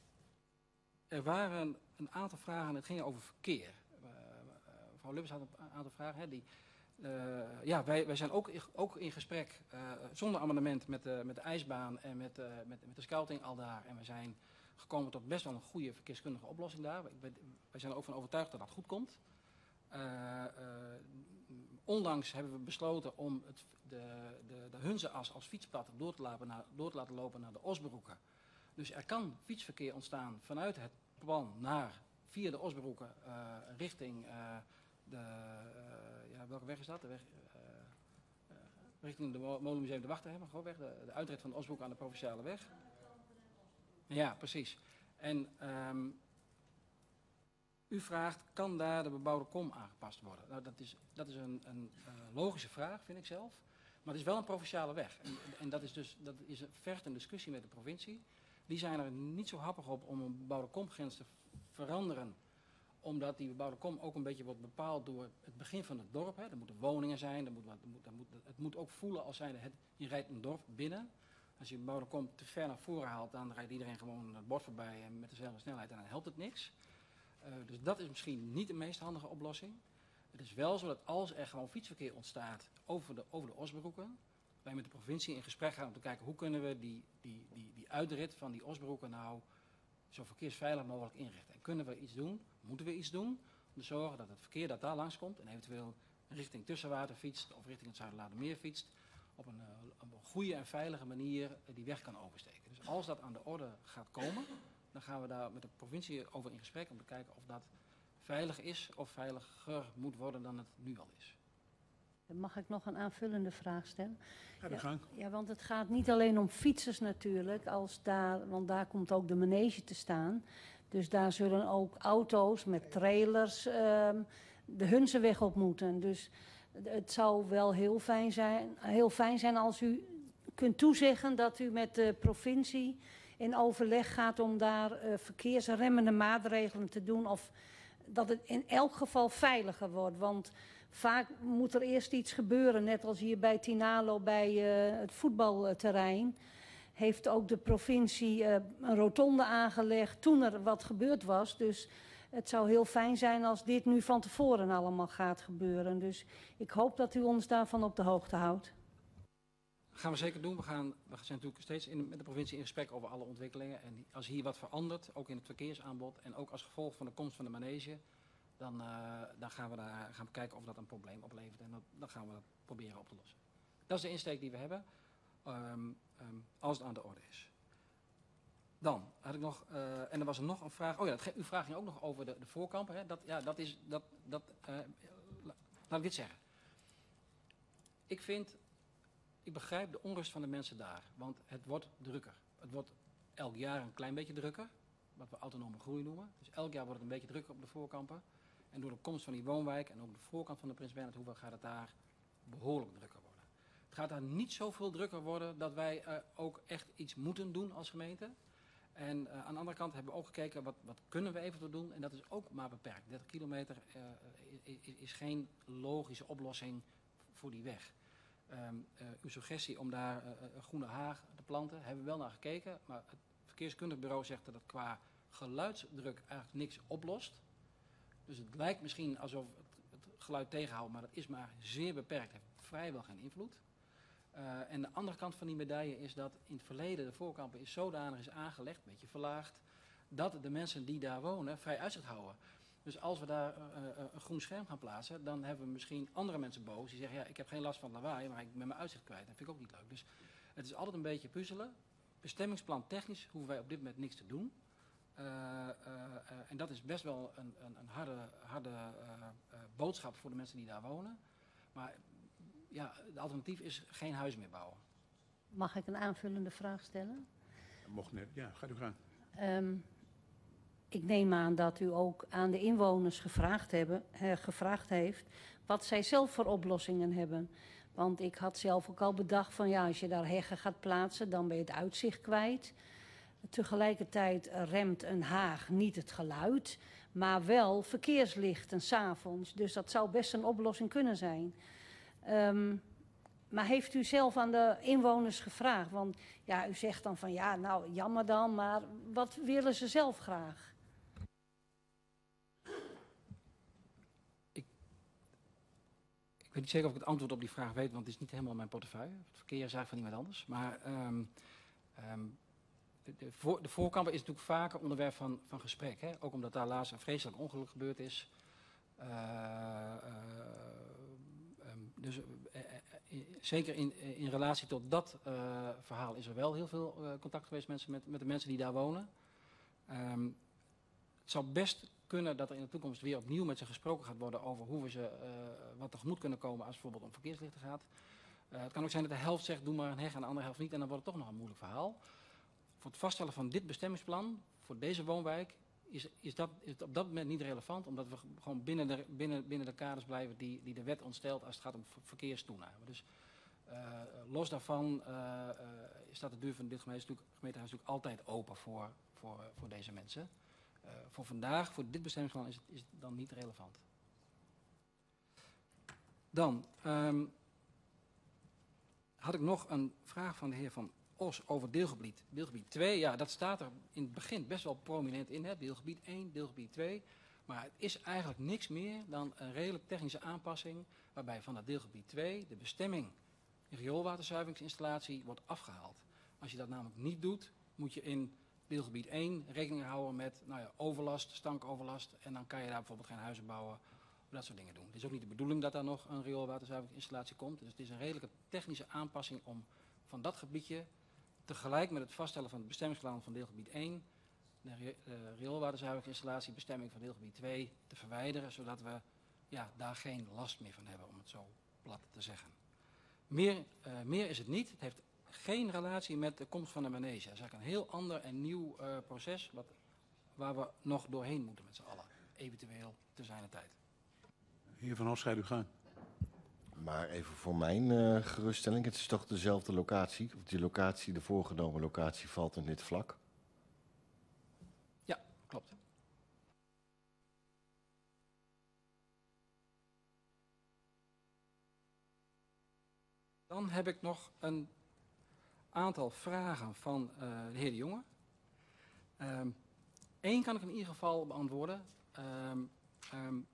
Er waren een aantal vragen en het ging over verkeer. Uh, uh, mevrouw Lubbers had een aantal vragen. Hè, die, uh, ja, wij, wij zijn ook, ook in gesprek uh, zonder amendement met de, met de ijsbaan en met, uh, met, met de scouting al daar. En we zijn gekomen tot best wel een goede verkeerskundige oplossing daar. Wij, wij zijn er ook van overtuigd dat dat goed komt. Uh, uh, onlangs hebben we besloten om het, de, de, de Hunze-as als fietspad door te, laten, naar, door te laten lopen naar de Osbroeken. Dus er kan fietsverkeer ontstaan vanuit het plan naar, via de Osbroeken, uh, richting uh, de, uh, ja, welke weg is dat? De weg, uh, uh, richting de Molenmuseum de Wachter hebben, gewoon weg, de, de uitrit van de Osbroeken aan de Provinciale Weg. Ja, precies. En um, u vraagt, kan daar de bebouwde kom aangepast worden? Nou, dat is, dat is een, een uh, logische vraag, vind ik zelf. Maar het is wel een provinciale weg. En, en dat is dus, dat is vergt een discussie met de provincie. Die zijn er niet zo happig op om een bebouwde komgrens te veranderen. Omdat die bebouwde kom ook een beetje wordt bepaald door het begin van het dorp. Hè. Er moeten woningen zijn, er moet, er moet, er moet, het moet ook voelen als zijnde het, je rijdt een dorp binnen. Als je de bebouwde kom te ver naar voren haalt, dan rijdt iedereen gewoon het bord voorbij en met dezelfde snelheid en dan helpt het niks. Uh, dus dat is misschien niet de meest handige oplossing. Het is wel zo dat als er gewoon fietsverkeer ontstaat over de, over de Osbroeken, wij met de provincie in gesprek gaan om te kijken hoe kunnen we die, die, die, die uitrit van die Osbroeken nou zo verkeersveilig mogelijk inrichten. En kunnen we iets doen, moeten we iets doen, om te zorgen dat het verkeer dat daar langskomt en eventueel richting Tussenwater fietst of richting het Zuiderlaardermeer fietst, op een, uh, op een goede en veilige manier uh, die weg kan oversteken. Dus als dat aan de orde gaat komen, dan gaan we daar met de provincie over in gesprek om te kijken of dat veilig is of veiliger moet worden dan het nu al is. Mag ik nog een aanvullende vraag stellen? Ga de gang. Ja, want het gaat niet alleen om fietsers natuurlijk, als daar, want daar komt ook de manege te staan. Dus daar zullen ook auto's met trailers um, de Hunzeweg op moeten. Dus het zou wel heel fijn zijn, heel fijn zijn als u kunt toezeggen dat u met de provincie in overleg gaat om daar uh, verkeersremmende maatregelen te doen. Of dat het in elk geval veiliger wordt. Want vaak moet er eerst iets gebeuren, net als hier bij Tinalo bij uh, het voetbalterrein. Heeft ook de provincie uh, een rotonde aangelegd toen er wat gebeurd was. Dus het zou heel fijn zijn als dit nu van tevoren allemaal gaat gebeuren. Dus ik hoop dat u ons daarvan op de hoogte houdt. Dat gaan we zeker doen. We, gaan, we zijn natuurlijk steeds in, met de provincie in gesprek over alle ontwikkelingen. En als hier wat verandert, ook in het verkeersaanbod en ook als gevolg van de komst van de manege, dan, uh, dan gaan we daar gaan we kijken of dat een probleem oplevert. En dat, dan gaan we dat proberen op te lossen. Dat is de insteek die we hebben, um, um, als het aan de orde is. Dan had ik nog, uh, en er was er nog een vraag. Oh ja, dat, uw vraag ging ook nog over de, de voorkampen. Hè. Dat, ja, dat is, dat, dat, uh, laat ik dit zeggen. Ik vind, ik begrijp de onrust van de mensen daar, want het wordt drukker. Het wordt elk jaar een klein beetje drukker, wat we autonome groei noemen. Dus elk jaar wordt het een beetje drukker op de voorkampen. En door de komst van die woonwijk en ook de voorkant van de Prins Bernhardhoeve gaat het daar behoorlijk drukker worden. Het gaat daar niet zoveel drukker worden dat wij uh, ook echt iets moeten doen als gemeente. En uh, aan de andere kant hebben we ook gekeken wat, wat kunnen we eventueel doen. En dat is ook maar beperkt. dertig kilometer uh, is, is geen logische oplossing voor die weg. Um, uh, uw suggestie om daar uh, een groene haag te planten, hebben we wel naar gekeken. Maar het verkeerskundig bureau zegt dat het qua geluidsdruk eigenlijk niks oplost. Dus het lijkt misschien alsof het, het geluid tegenhoudt, maar dat is maar zeer beperkt. Het heeft vrijwel geen invloed. Uh, en de andere kant van die medaille is dat in het verleden de Voorkampen is zodanig is aangelegd, een beetje verlaagd, dat de mensen die daar wonen vrij uitzicht houden. Dus als we daar uh, uh, een groen scherm gaan plaatsen, dan hebben we misschien andere mensen boos die zeggen, ja, ik heb geen last van lawaai, maar ik ben mijn uitzicht kwijt. Dat vind ik ook niet leuk. Dus het is altijd een beetje puzzelen. Bestemmingsplan technisch hoeven wij op dit moment niks te doen. Uh, uh, uh, en dat is best wel een, een, een harde, harde uh, uh, boodschap voor de mensen die daar wonen. Maar ja, het alternatief is geen huis meer bouwen. Mag ik een aanvullende vraag stellen? Mocht net, ja, gaat u gaan. Um, ik neem aan dat u ook aan de inwoners gevraagd, hebben, uh, gevraagd heeft wat zij zelf voor oplossingen hebben. Want ik had zelf ook al bedacht van ja, als je daar heggen gaat plaatsen, dan ben je het uitzicht kwijt. Tegelijkertijd remt een haag niet het geluid, maar wel verkeerslichten 's avonds. Dus dat zou best een oplossing kunnen zijn. Um, maar heeft u zelf aan de inwoners gevraagd? Want ja, u zegt dan van ja, nou jammer dan, maar wat willen ze zelf graag? Ik, ik weet niet zeker of ik het antwoord op die vraag weet, want het is niet helemaal mijn portefeuille. Het verkeer is eigenlijk van iemand anders. Maar um, um, de, de, voor, de Voorkampen is natuurlijk vaker onderwerp van, van gesprek. Hè? Ook omdat daar laatst een vreselijk ongeluk gebeurd is. Uh, uh, um, dus uh, uh, zeker in, uh, in relatie tot dat uh, verhaal is er wel heel veel uh, contact geweest mensen met, met de mensen die daar wonen. Um, het zou best kunnen dat er in de toekomst weer opnieuw met ze gesproken gaat worden over hoe we ze uh, wat tegemoet kunnen komen als het bijvoorbeeld om verkeerslichten gaat. Uh, het kan ook zijn dat de helft zegt doe maar een heg en de andere helft niet en dan wordt het toch nog een moeilijk verhaal. Voor het vaststellen van dit bestemmingsplan, voor deze woonwijk, is, is, dat, is het op dat moment niet relevant. Omdat we gewoon binnen de, binnen, binnen de kaders blijven die, die de wet ons stelt als het gaat om verkeerstoename. Dus uh, los daarvan uh, uh, staat de deur van dit gemeentehuis natuurlijk, natuurlijk altijd open voor, voor, voor deze mensen. Uh, voor vandaag, voor dit bestemmingsplan, is het, is het dan niet relevant. Dan um, had ik nog een vraag van de heer Van Os over deelgebied. Deelgebied twee, ja, dat staat er in het begin best wel prominent in. Hè? Deelgebied één, deelgebied twee. Maar het is eigenlijk niks meer dan een redelijk technische aanpassing, waarbij van dat deelgebied twee de bestemming rioolwaterzuiveringsinstallatie wordt afgehaald. Als je dat namelijk niet doet, moet je in deelgebied één rekening houden met nou ja, overlast, stankoverlast. En dan kan je daar bijvoorbeeld geen huizen bouwen of dat soort dingen doen. Het is ook niet de bedoeling dat daar nog een rioolwaterzuiveringsinstallatie komt. Dus het is een redelijke technische aanpassing om van dat gebiedje tegelijk met het vaststellen van het bestemmingsplan van deelgebied één, de uh, rioolwaterzuiveringsinstallatie bestemming van deelgebied twee te verwijderen, zodat we ja, daar geen last meer van hebben, om het zo plat te zeggen. Meer, uh, meer is het niet. Het heeft geen relatie met de komst van de manege. Het is eigenlijk een heel ander en nieuw uh, proces wat, waar we nog doorheen moeten met z'n allen, eventueel te zijner tijd. Heer Van Os, gaat u gaan. Maar even voor mijn uh, geruststelling, het is toch dezelfde locatie? Of die locatie, de voorgenomen locatie, valt in dit vlak? Ja, klopt. Dan heb ik nog een aantal vragen van uh, de heer De Jonge. Um, Eén kan ik in ieder geval beantwoorden. Um, um,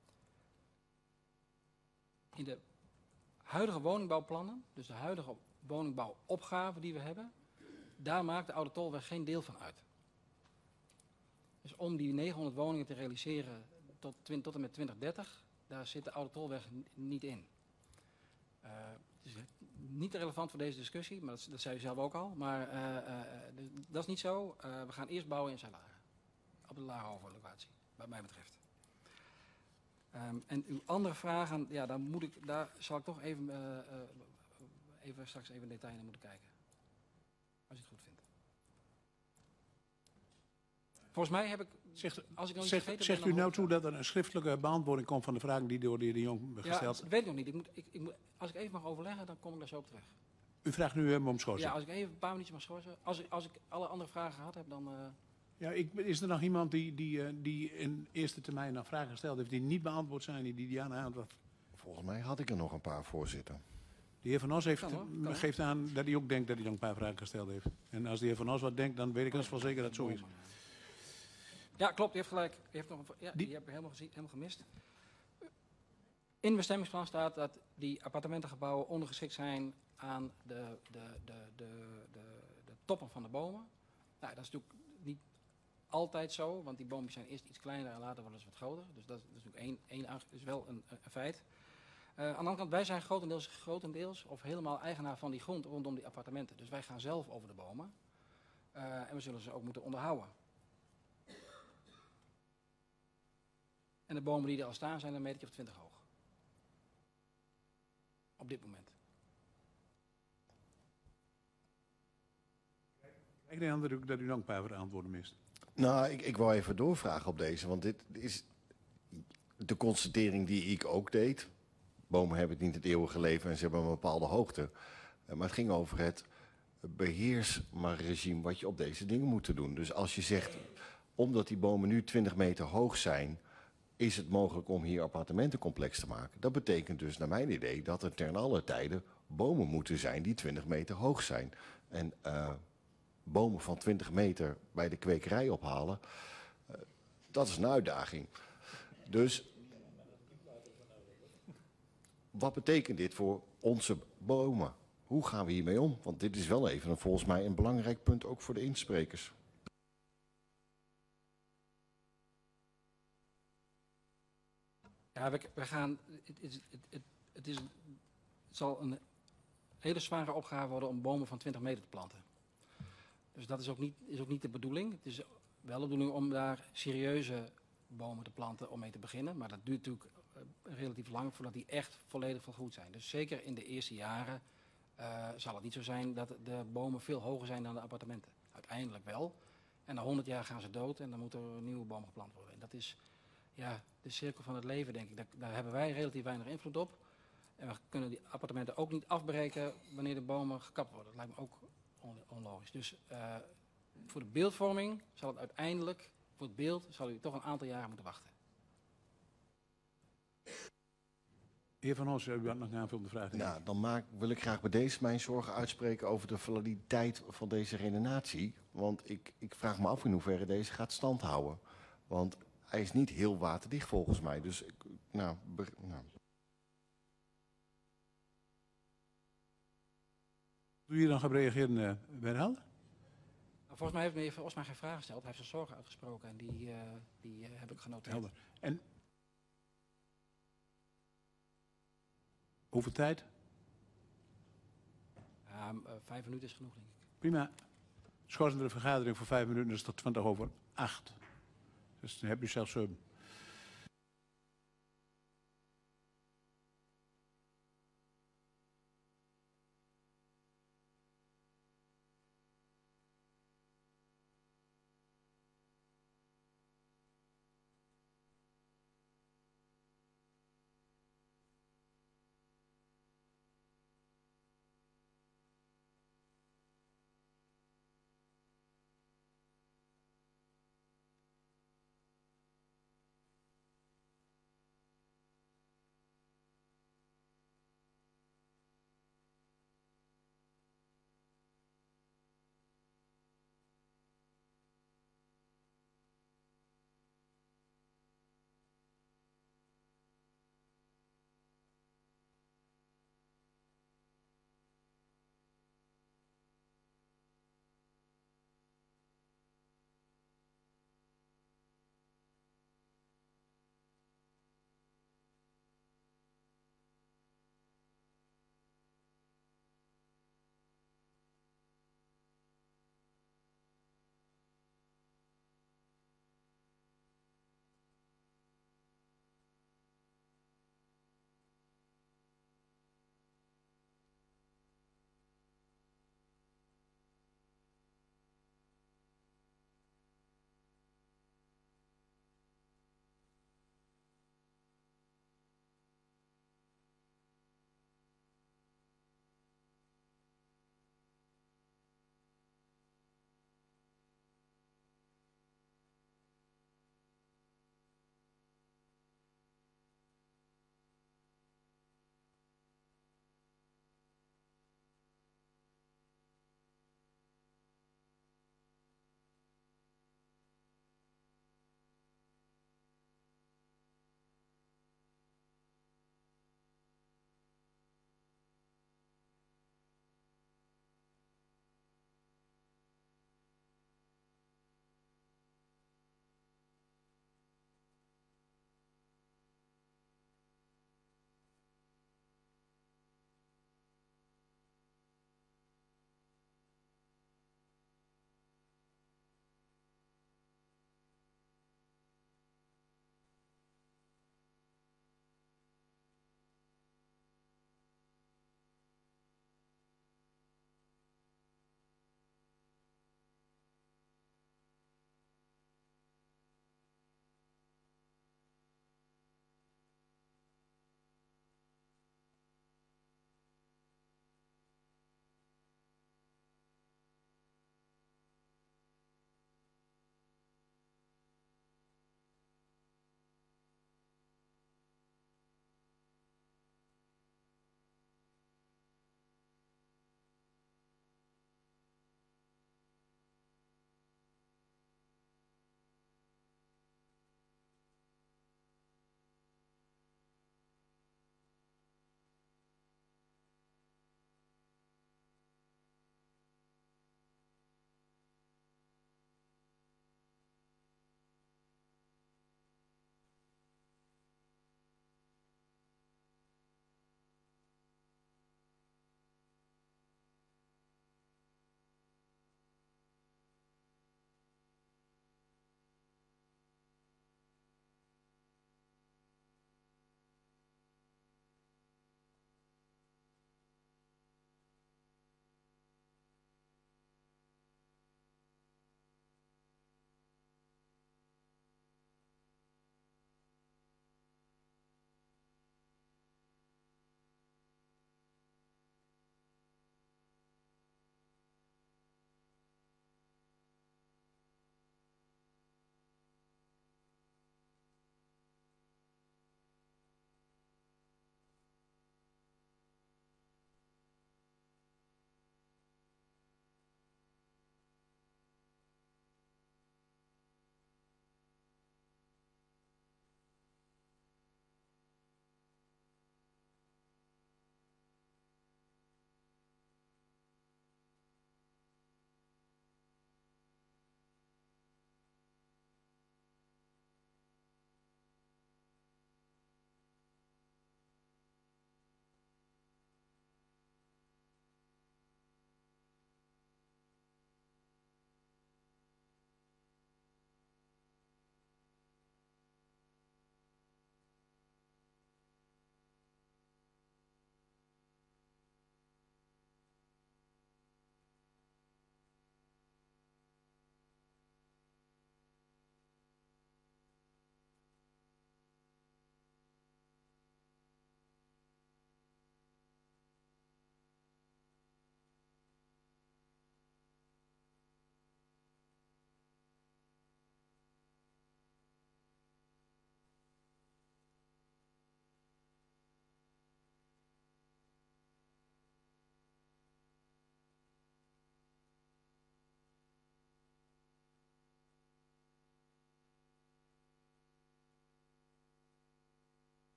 in de huidige woningbouwplannen, dus de huidige woningbouwopgave die we hebben, daar maakt de Oude Tolweg geen deel van uit. Dus om die negenhonderd woningen te realiseren tot, tot en met twintig dertig, daar zit de Oude Tolweg niet in. Uh, het is niet relevant voor deze discussie, maar dat, dat zei u zelf ook al. Maar uh, uh, dus dat is niet zo. Uh, we gaan eerst bouwen in Zuidlaren. Op de Laarhoven-locatie, wat mij betreft. Um, en uw andere vragen, ja, daar, moet ik, daar zal ik toch even, uh, uh, even straks even in detail naar moeten kijken. Als je het goed vindt. Volgens mij heb ik... Zegt, als ik nog zegt, vergeten zegt ben, u dan nou toe dat er een schriftelijke beantwoording komt van de vragen die door de heer De Jong gesteld zijn? Ja, zijn? dat weet ik nog niet. Ik moet, ik, ik moet, als ik even mag overleggen, dan kom ik daar zo op terug. U vraagt nu hem om schorsen. Ja, als ik even een paar minuutjes mag schorsen. Als ik, als ik alle andere vragen gehad heb, dan... Uh... Ja, ik, is er nog iemand die, die, uh, die in eerste termijn nog vragen gesteld heeft die niet beantwoord zijn, die die aan antwoord? Volgens mij had ik er nog een paar, voorzitter. De heer Van Os heeft, Kan hoor, kan geeft aan dat hij ook denkt dat hij nog een paar vragen gesteld heeft. En als de heer Van Os wat denkt, dan weet ik als wel zeker dat het zo is. Ja, klopt, die heeft gelijk. Die, heeft nog een, ja, die... die heb ik helemaal, gezien, helemaal gemist. In het bestemmingsplan staat dat die appartementengebouwen ondergeschikt zijn aan de, de, de, de, de, de toppen van de bomen. Nou, dat is natuurlijk niet altijd zo, want die bomen zijn eerst iets kleiner en later worden ze wat groter. Dus dat, dat is natuurlijk één, één is wel een, een feit. Uh, aan de andere kant, wij zijn grotendeels, grotendeels of helemaal eigenaar van die grond rondom die appartementen. Dus wij gaan zelf over de bomen. Uh, en we zullen ze ook moeten onderhouden. En de bomen die er al staan zijn een metertje of twintig hoog. Op dit moment. Ik denk dat u, dat u nog een paar voor de antwoorden mist. Nou, ik, ik wou even doorvragen op deze, want dit is de constatering die ik ook deed. Bomen hebben het niet het eeuwige leven en ze hebben een bepaalde hoogte. Maar het ging over het beheersregime wat je op deze dingen moet doen. Dus als je zegt, omdat die bomen nu twintig meter hoog zijn, is het mogelijk om hier appartementencomplex te maken. Dat betekent dus naar mijn idee dat er ten alle tijde bomen moeten zijn die twintig meter hoog zijn. En uh, bomen van twintig meter bij de kwekerij ophalen, uh, dat is een uitdaging. Dus wat betekent dit voor onze bomen? Hoe gaan we hiermee om? Want dit is wel even volgens mij een belangrijk punt ook voor de insprekers. Ja, we, we gaan, het, het, het, het, is, het zal een hele zware opgave worden om bomen van twintig meter te planten. Dus dat is ook niet, is ook niet de bedoeling. Het is wel de bedoeling om daar serieuze bomen te planten om mee te beginnen. Maar dat duurt natuurlijk uh, relatief lang voordat die echt volledig van goed zijn. Dus zeker in de eerste jaren uh, zal het niet zo zijn dat de bomen veel hoger zijn dan de appartementen. Uiteindelijk wel. En na honderd jaar gaan ze dood en dan moet er een nieuwe boom geplant worden. En dat is ja, de cirkel van het leven, denk ik. Daar, daar hebben wij relatief weinig invloed op. En we kunnen die appartementen ook niet afbreken wanneer de bomen gekapt worden. Dat lijkt me ook on onlogisch. Dus uh, voor de beeldvorming zal het uiteindelijk, voor het beeld, zal u toch een aantal jaren moeten wachten. Heer Van Os, u had nog een aanvullende vraag. Nou, dan maak, wil ik graag bij deze mijn zorgen uitspreken over de validiteit van deze redenatie. Want ik, ik vraag me af in hoeverre deze gaat standhouden. Want hij is niet heel waterdicht volgens mij. Dus, ik, nou, ber, nou. Doe je dan gaan reageren, uh, Wernhal? Nou, volgens mij heeft meneer Van Osma geen vraag gesteld. Hij heeft zijn zorgen uitgesproken en die, uh, die uh, heb ik genoteerd. Helder. En hoeveel tijd? Ja, uh, vijf minuten is genoeg, denk ik. Prima. Schorsen de vergadering voor vijf minuten, dat is tot twintig over acht. Dus dan heb je zelfs zeven.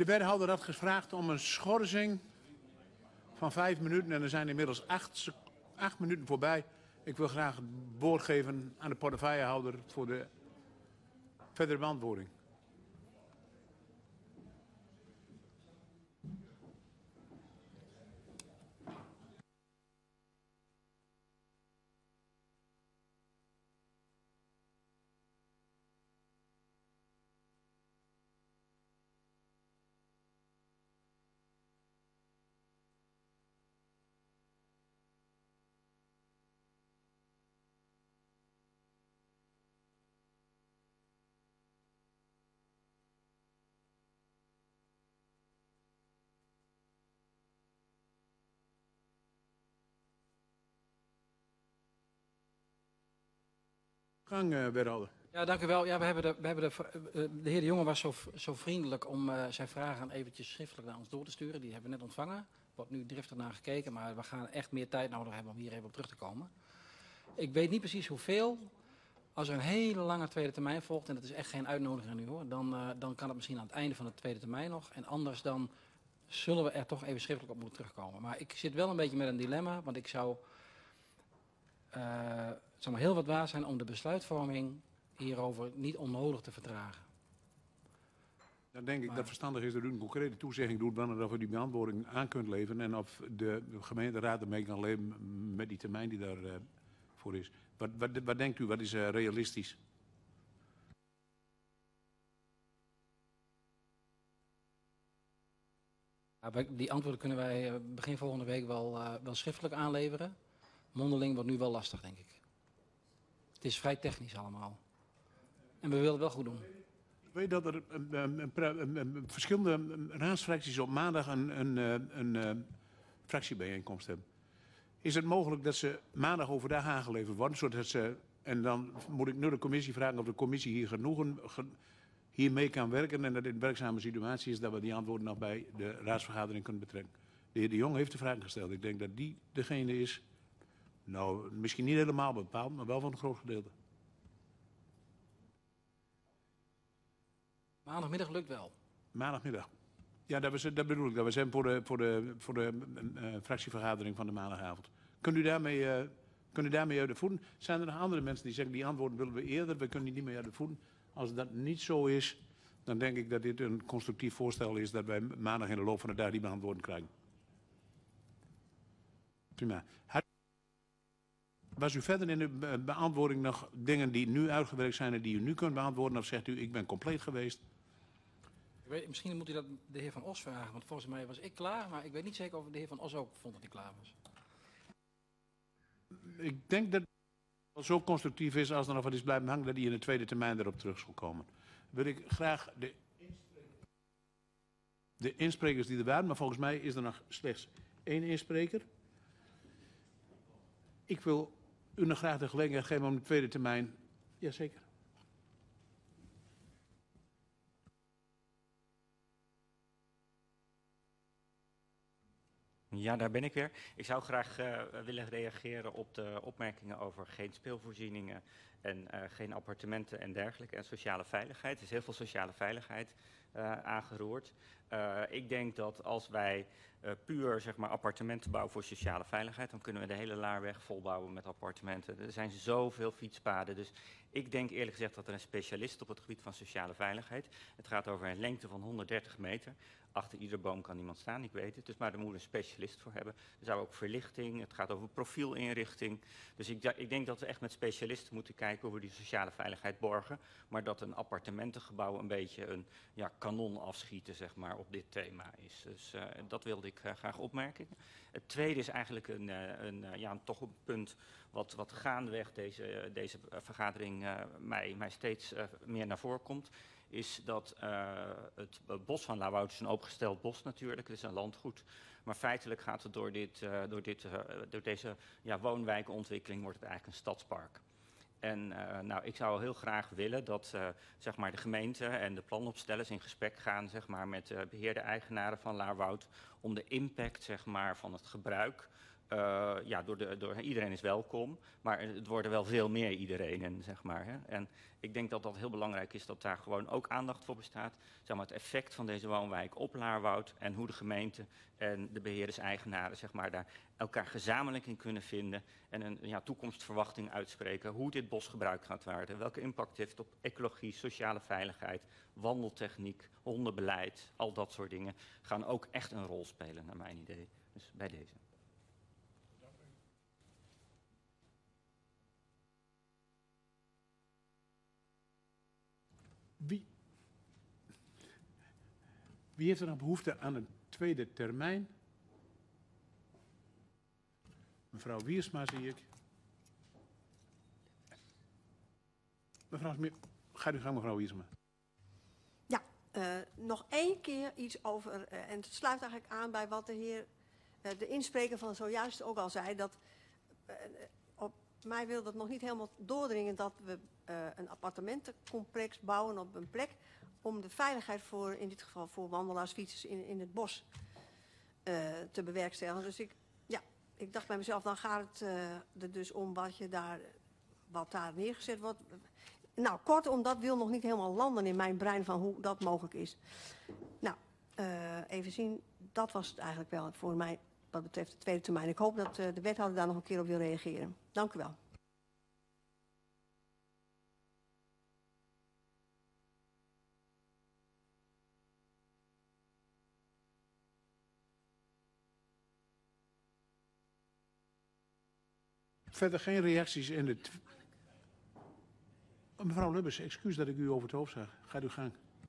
De wethouder had gevraagd om een schorsing van vijf minuten en er zijn inmiddels acht, sec- acht minuten voorbij. Ik wil graag het woord geven aan de portefeuillehouder voor de verdere beantwoording. Gang, uh, wethouder. Ja, dank u wel. Ja, we hebben de, we hebben de, uh, de heer De Jonge was zo, zo vriendelijk om uh, zijn vragen eventjes schriftelijk naar ons door te sturen. Die hebben we net ontvangen. Wordt nu driftig naar gekeken, maar we gaan echt meer tijd nodig hebben om hier even op terug te komen. Ik weet niet precies hoeveel. Als er een hele lange tweede termijn volgt, en dat is echt geen uitnodiging nu hoor, dan, uh, dan kan het misschien aan het einde van de tweede termijn nog. En anders dan zullen we er toch even schriftelijk op moeten terugkomen. Maar ik zit wel een beetje met een dilemma, want ik zou... Uh, het zou maar heel wat waar zijn om de besluitvorming hierover niet onnodig te vertragen. Dan denk ik Maar... dat het verstandig is dat u een concrete toezegging doet wanneer u die beantwoording aan kunt leveren en of de, de gemeenteraad ermee kan leven met die termijn die daarvoor uh, voor is. Wat, wat, wat denkt u, wat is uh, realistisch? Ja, die antwoorden kunnen wij begin volgende week wel, uh, wel schriftelijk aanleveren. Mondeling wordt nu wel lastig, denk ik. Het is vrij technisch allemaal. En we willen het wel goed doen. Ik weet dat er um, um, um, um, verschillende raadsfracties op maandag een, een, een, een, een fractiebijeenkomst hebben. Is het mogelijk dat ze maandag overdag aangeleverd worden, zodat ze... En dan moet ik nu de commissie vragen of de commissie hier genoegen ge, hiermee kan werken en dat het een werkzame situatie is dat we die antwoorden nog bij de raadsvergadering kunnen betrekken. De heer De Jong heeft de vraag gesteld. Ik denk dat die degene is... Nou, misschien niet helemaal bepaald, maar wel van een groot gedeelte. Maandagmiddag lukt wel. Maandagmiddag. Ja, dat, was, dat bedoel ik. Dat we zijn voor de, voor de, voor de uh, fractievergadering van de maandagavond. Kunt u daarmee, uh, kunt u daarmee uit de voeten? Zijn er nog andere mensen die zeggen, die antwoorden willen we eerder, we kunnen die niet meer uit de voeten? Als dat niet zo is, dan denk ik dat dit een constructief voorstel is dat wij maandag in de loop van de dag die beantwoording krijgen. Prima. Was u verder in de beantwoording nog dingen die nu uitgewerkt zijn en die u nu kunt beantwoorden? Of zegt u, ik ben compleet geweest? Ik weet, misschien moet u dat de heer Van Os vragen, want volgens mij was ik klaar. Maar ik weet niet zeker of de heer Van Os ook vond dat hij klaar was. Ik denk dat het zo constructief is als er nog wat is blijven hangen, dat hij in de tweede termijn erop terug zal komen. Wil ik graag de, de insprekers die er waren, maar volgens mij is er nog slechts één inspreker. Ik wil u nog graag de gelegenheid geven om de tweede termijn. Jazeker. Ja, daar ben ik weer. Ik zou graag uh, willen reageren op de opmerkingen over geen speelvoorzieningen en uh, geen appartementen en dergelijke en sociale veiligheid. Er is heel veel sociale veiligheid uh, aangeroerd. Uh, ik denk dat als wij uh, puur zeg maar, appartementen bouwen voor sociale veiligheid, dan kunnen we de hele Laarweg volbouwen met appartementen. Er zijn zoveel fietspaden, dus ik denk eerlijk gezegd dat er een specialist op het gebied van sociale veiligheid, het gaat over een lengte van honderddertig meter, achter ieder boom kan iemand staan, ik weet het, dus, maar daar moet een specialist voor hebben. Er zou ook verlichting, het gaat over profielinrichting. Dus ik, ik denk dat we echt met specialisten moeten kijken hoe we die sociale veiligheid borgen, maar dat een appartementengebouw een beetje een ja, kanon afschieten zeg maar, op dit thema is. Dus uh, dat wilde ik uh, graag opmerken. Het tweede is eigenlijk een, uh, een, uh, ja, een, toch een punt wat, wat gaandeweg deze, uh, deze vergadering uh, mij, mij steeds uh, meer naar voren komt. Is dat uh, het bos van Laarwoud is een opengesteld bos natuurlijk, het is een landgoed. Maar feitelijk gaat het door, dit, uh, door, dit, uh, door deze ja, woonwijkenontwikkeling wordt het eigenlijk een stadspark. En uh, nou, ik zou heel graag willen dat uh, zeg maar de gemeente en de planopstellers in gesprek gaan zeg maar, met uh, beheerde eigenaren van Laarwoud om de impact zeg maar, van het gebruik Uh, ja, door de, door, iedereen is welkom, maar het worden wel veel meer iedereen, zeg maar. Hè. En ik denk dat dat heel belangrijk is, dat daar gewoon ook aandacht voor bestaat. Zeg maar, het effect van deze woonwijk op Laarwoud en hoe de gemeente en de beheerders-eigenaren, zeg maar, daar elkaar gezamenlijk in kunnen vinden en een ja, toekomstverwachting uitspreken. Hoe dit bos gebruikt gaat worden, welke impact het heeft op ecologie, sociale veiligheid, wandeltechniek, hondenbeleid, al dat soort dingen gaan ook echt een rol spelen, naar mijn idee. Dus bij deze. Wie, wie heeft er nog behoefte aan een tweede termijn? Mevrouw Wiersma zie ik. Mevrouw Smit, ga u gang, mevrouw Wiersma. Ja, uh, nog één keer iets over, uh, en het sluit eigenlijk aan bij wat de heer, uh, de inspreker van zojuist ook al zei, dat uh, op mij wil dat nog niet helemaal doordringen dat we uh, een appartementencomplex bouwen op een plek om de veiligheid voor, in dit geval voor wandelaars, fietsers in, in het bos uh, te bewerkstelligen. Dus ik, ja, ik dacht bij mezelf, dan gaat het uh, er dus om wat je daar, wat daar neergezet wordt. Nou, kortom, dat wil nog niet helemaal landen in mijn brein van hoe dat mogelijk is. Nou, uh, even zien, dat was het eigenlijk wel voor mij wat betreft de tweede termijn. Ik hoop dat uh, de wethouder daar nog een keer op wil reageren. Dank u wel. Verder geen reacties in het... Mevrouw Lubbers, excuus dat ik u over het hoofd zag. Gaat u gang.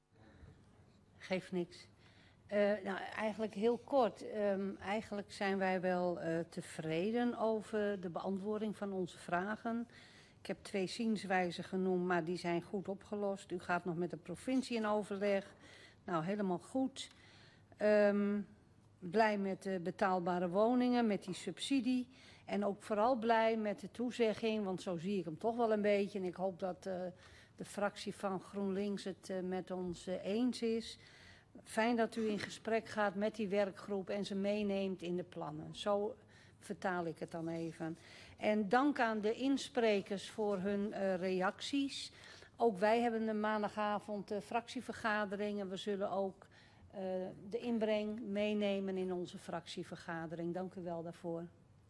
Geeft niks. Uh, nou, eigenlijk heel kort. Um, eigenlijk zijn wij wel uh, tevreden over de beantwoording van onze vragen. Ik heb twee zienswijzen genoemd, maar die zijn goed opgelost. U gaat nog met de provincie in overleg. Nou, helemaal goed. Um, blij met de betaalbare woningen, met die subsidie. En ook vooral blij met de toezegging, want zo zie ik hem toch wel een beetje. En ik hoop dat uh, de fractie van GroenLinks het uh, met ons uh, eens is. Fijn dat u in gesprek gaat met die werkgroep en ze meeneemt in de plannen. Zo vertaal ik het dan even. En dank aan de insprekers voor hun uh, reacties. Ook wij hebben een maandagavond uh, fractievergadering en we zullen ook uh, de inbreng meenemen in onze fractievergadering. Dank u wel daarvoor.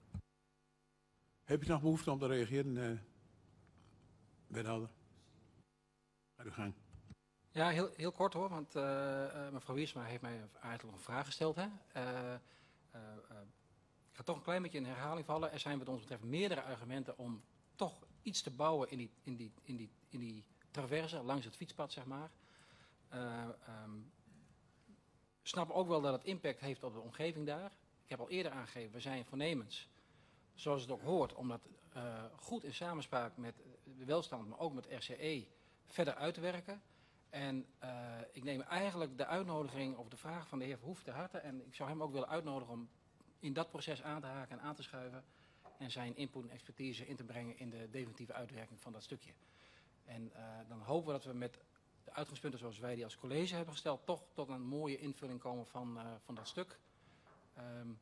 Heb je nog behoefte om te reageren, uh, wethouder? Ga uw gang. Ja, heel, heel kort hoor, want uh, uh, mevrouw Wiersma heeft mij eigenlijk nog een vraag gesteld. Hè? Uh, uh, uh, ik ga toch een klein beetje in herhaling vallen. Er zijn wat ons betreft meerdere argumenten om toch iets te bouwen in die, in die, in die, in die traverse langs het fietspad, zeg maar. Uh, um, snap ook wel dat het impact heeft op de omgeving daar. Ik heb al eerder aangegeven, we zijn voornemens, zoals het ook hoort, om dat uh, goed in samenspraak met de welstand, maar ook met R C E verder uit te werken. En uh, ik neem eigenlijk de uitnodiging of de vraag van de heer Verhoef ter harte. En ik zou hem ook willen uitnodigen om in dat proces aan te haken en aan te schuiven. En zijn input en expertise in te brengen in de definitieve uitwerking van dat stukje. En uh, dan hopen we dat we met de uitgangspunten zoals wij die als college hebben gesteld, toch tot een mooie invulling komen van, uh, van dat stuk. Um,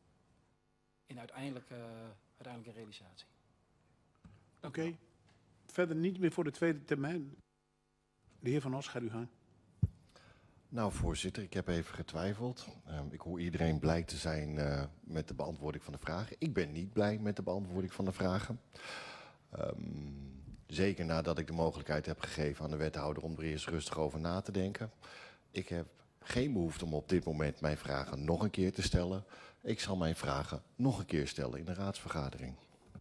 in uiteindelijke, uh, uiteindelijke realisatie. Oké. Okay. Verder niet meer voor de tweede termijn. De heer Van Os, gaat u gaan. Nou, voorzitter, ik heb even getwijfeld. Um, ik hoor iedereen blij te zijn uh, met de beantwoording van de vragen. Ik ben niet blij met de beantwoording van de vragen. Um, zeker nadat ik de mogelijkheid heb gegeven aan de wethouder om er eerst rustig over na te denken. Ik heb geen behoefte om op dit moment mijn vragen nog een keer te stellen. Ik zal mijn vragen nog een keer stellen in de raadsvergadering.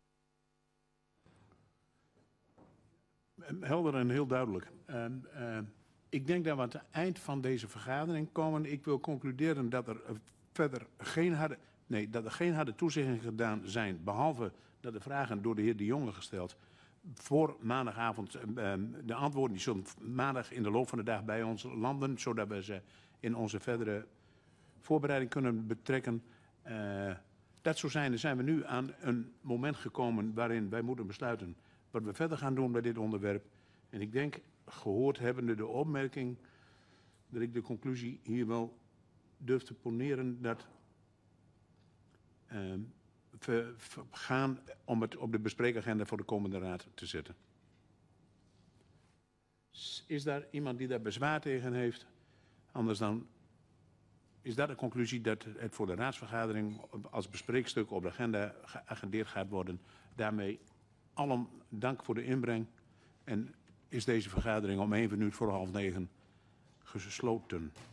Helder en heel duidelijk. Uh, uh, ik denk dat we aan het eind van deze vergadering komen. Ik wil concluderen dat er uh, verder geen harde, nee, dat er geen harde toezeggingen gedaan zijn, behalve dat de vragen door de heer De Jonge gesteld voor maandagavond. Uh, de antwoorden die zullen maandag in de loop van de dag bij ons landen, zodat we ze in onze verdere voorbereiding kunnen betrekken. Uh, dat zo zijnde zijn we nu aan een moment gekomen waarin wij moeten besluiten wat we verder gaan doen bij dit onderwerp. En ik denk, gehoord hebbende de opmerking, dat ik de conclusie hier wel durf te poneren dat uh, ver- ver- gaan om het op de bespreekagenda voor de komende raad te zetten. S- Is daar iemand die daar bezwaar tegen heeft? Anders dan is dat de conclusie dat het voor de raadsvergadering als bespreekstuk op de agenda geagendeerd gaat worden. Daarmee allen dank voor de inbreng en is deze vergadering om één minuut voor half negen gesloten.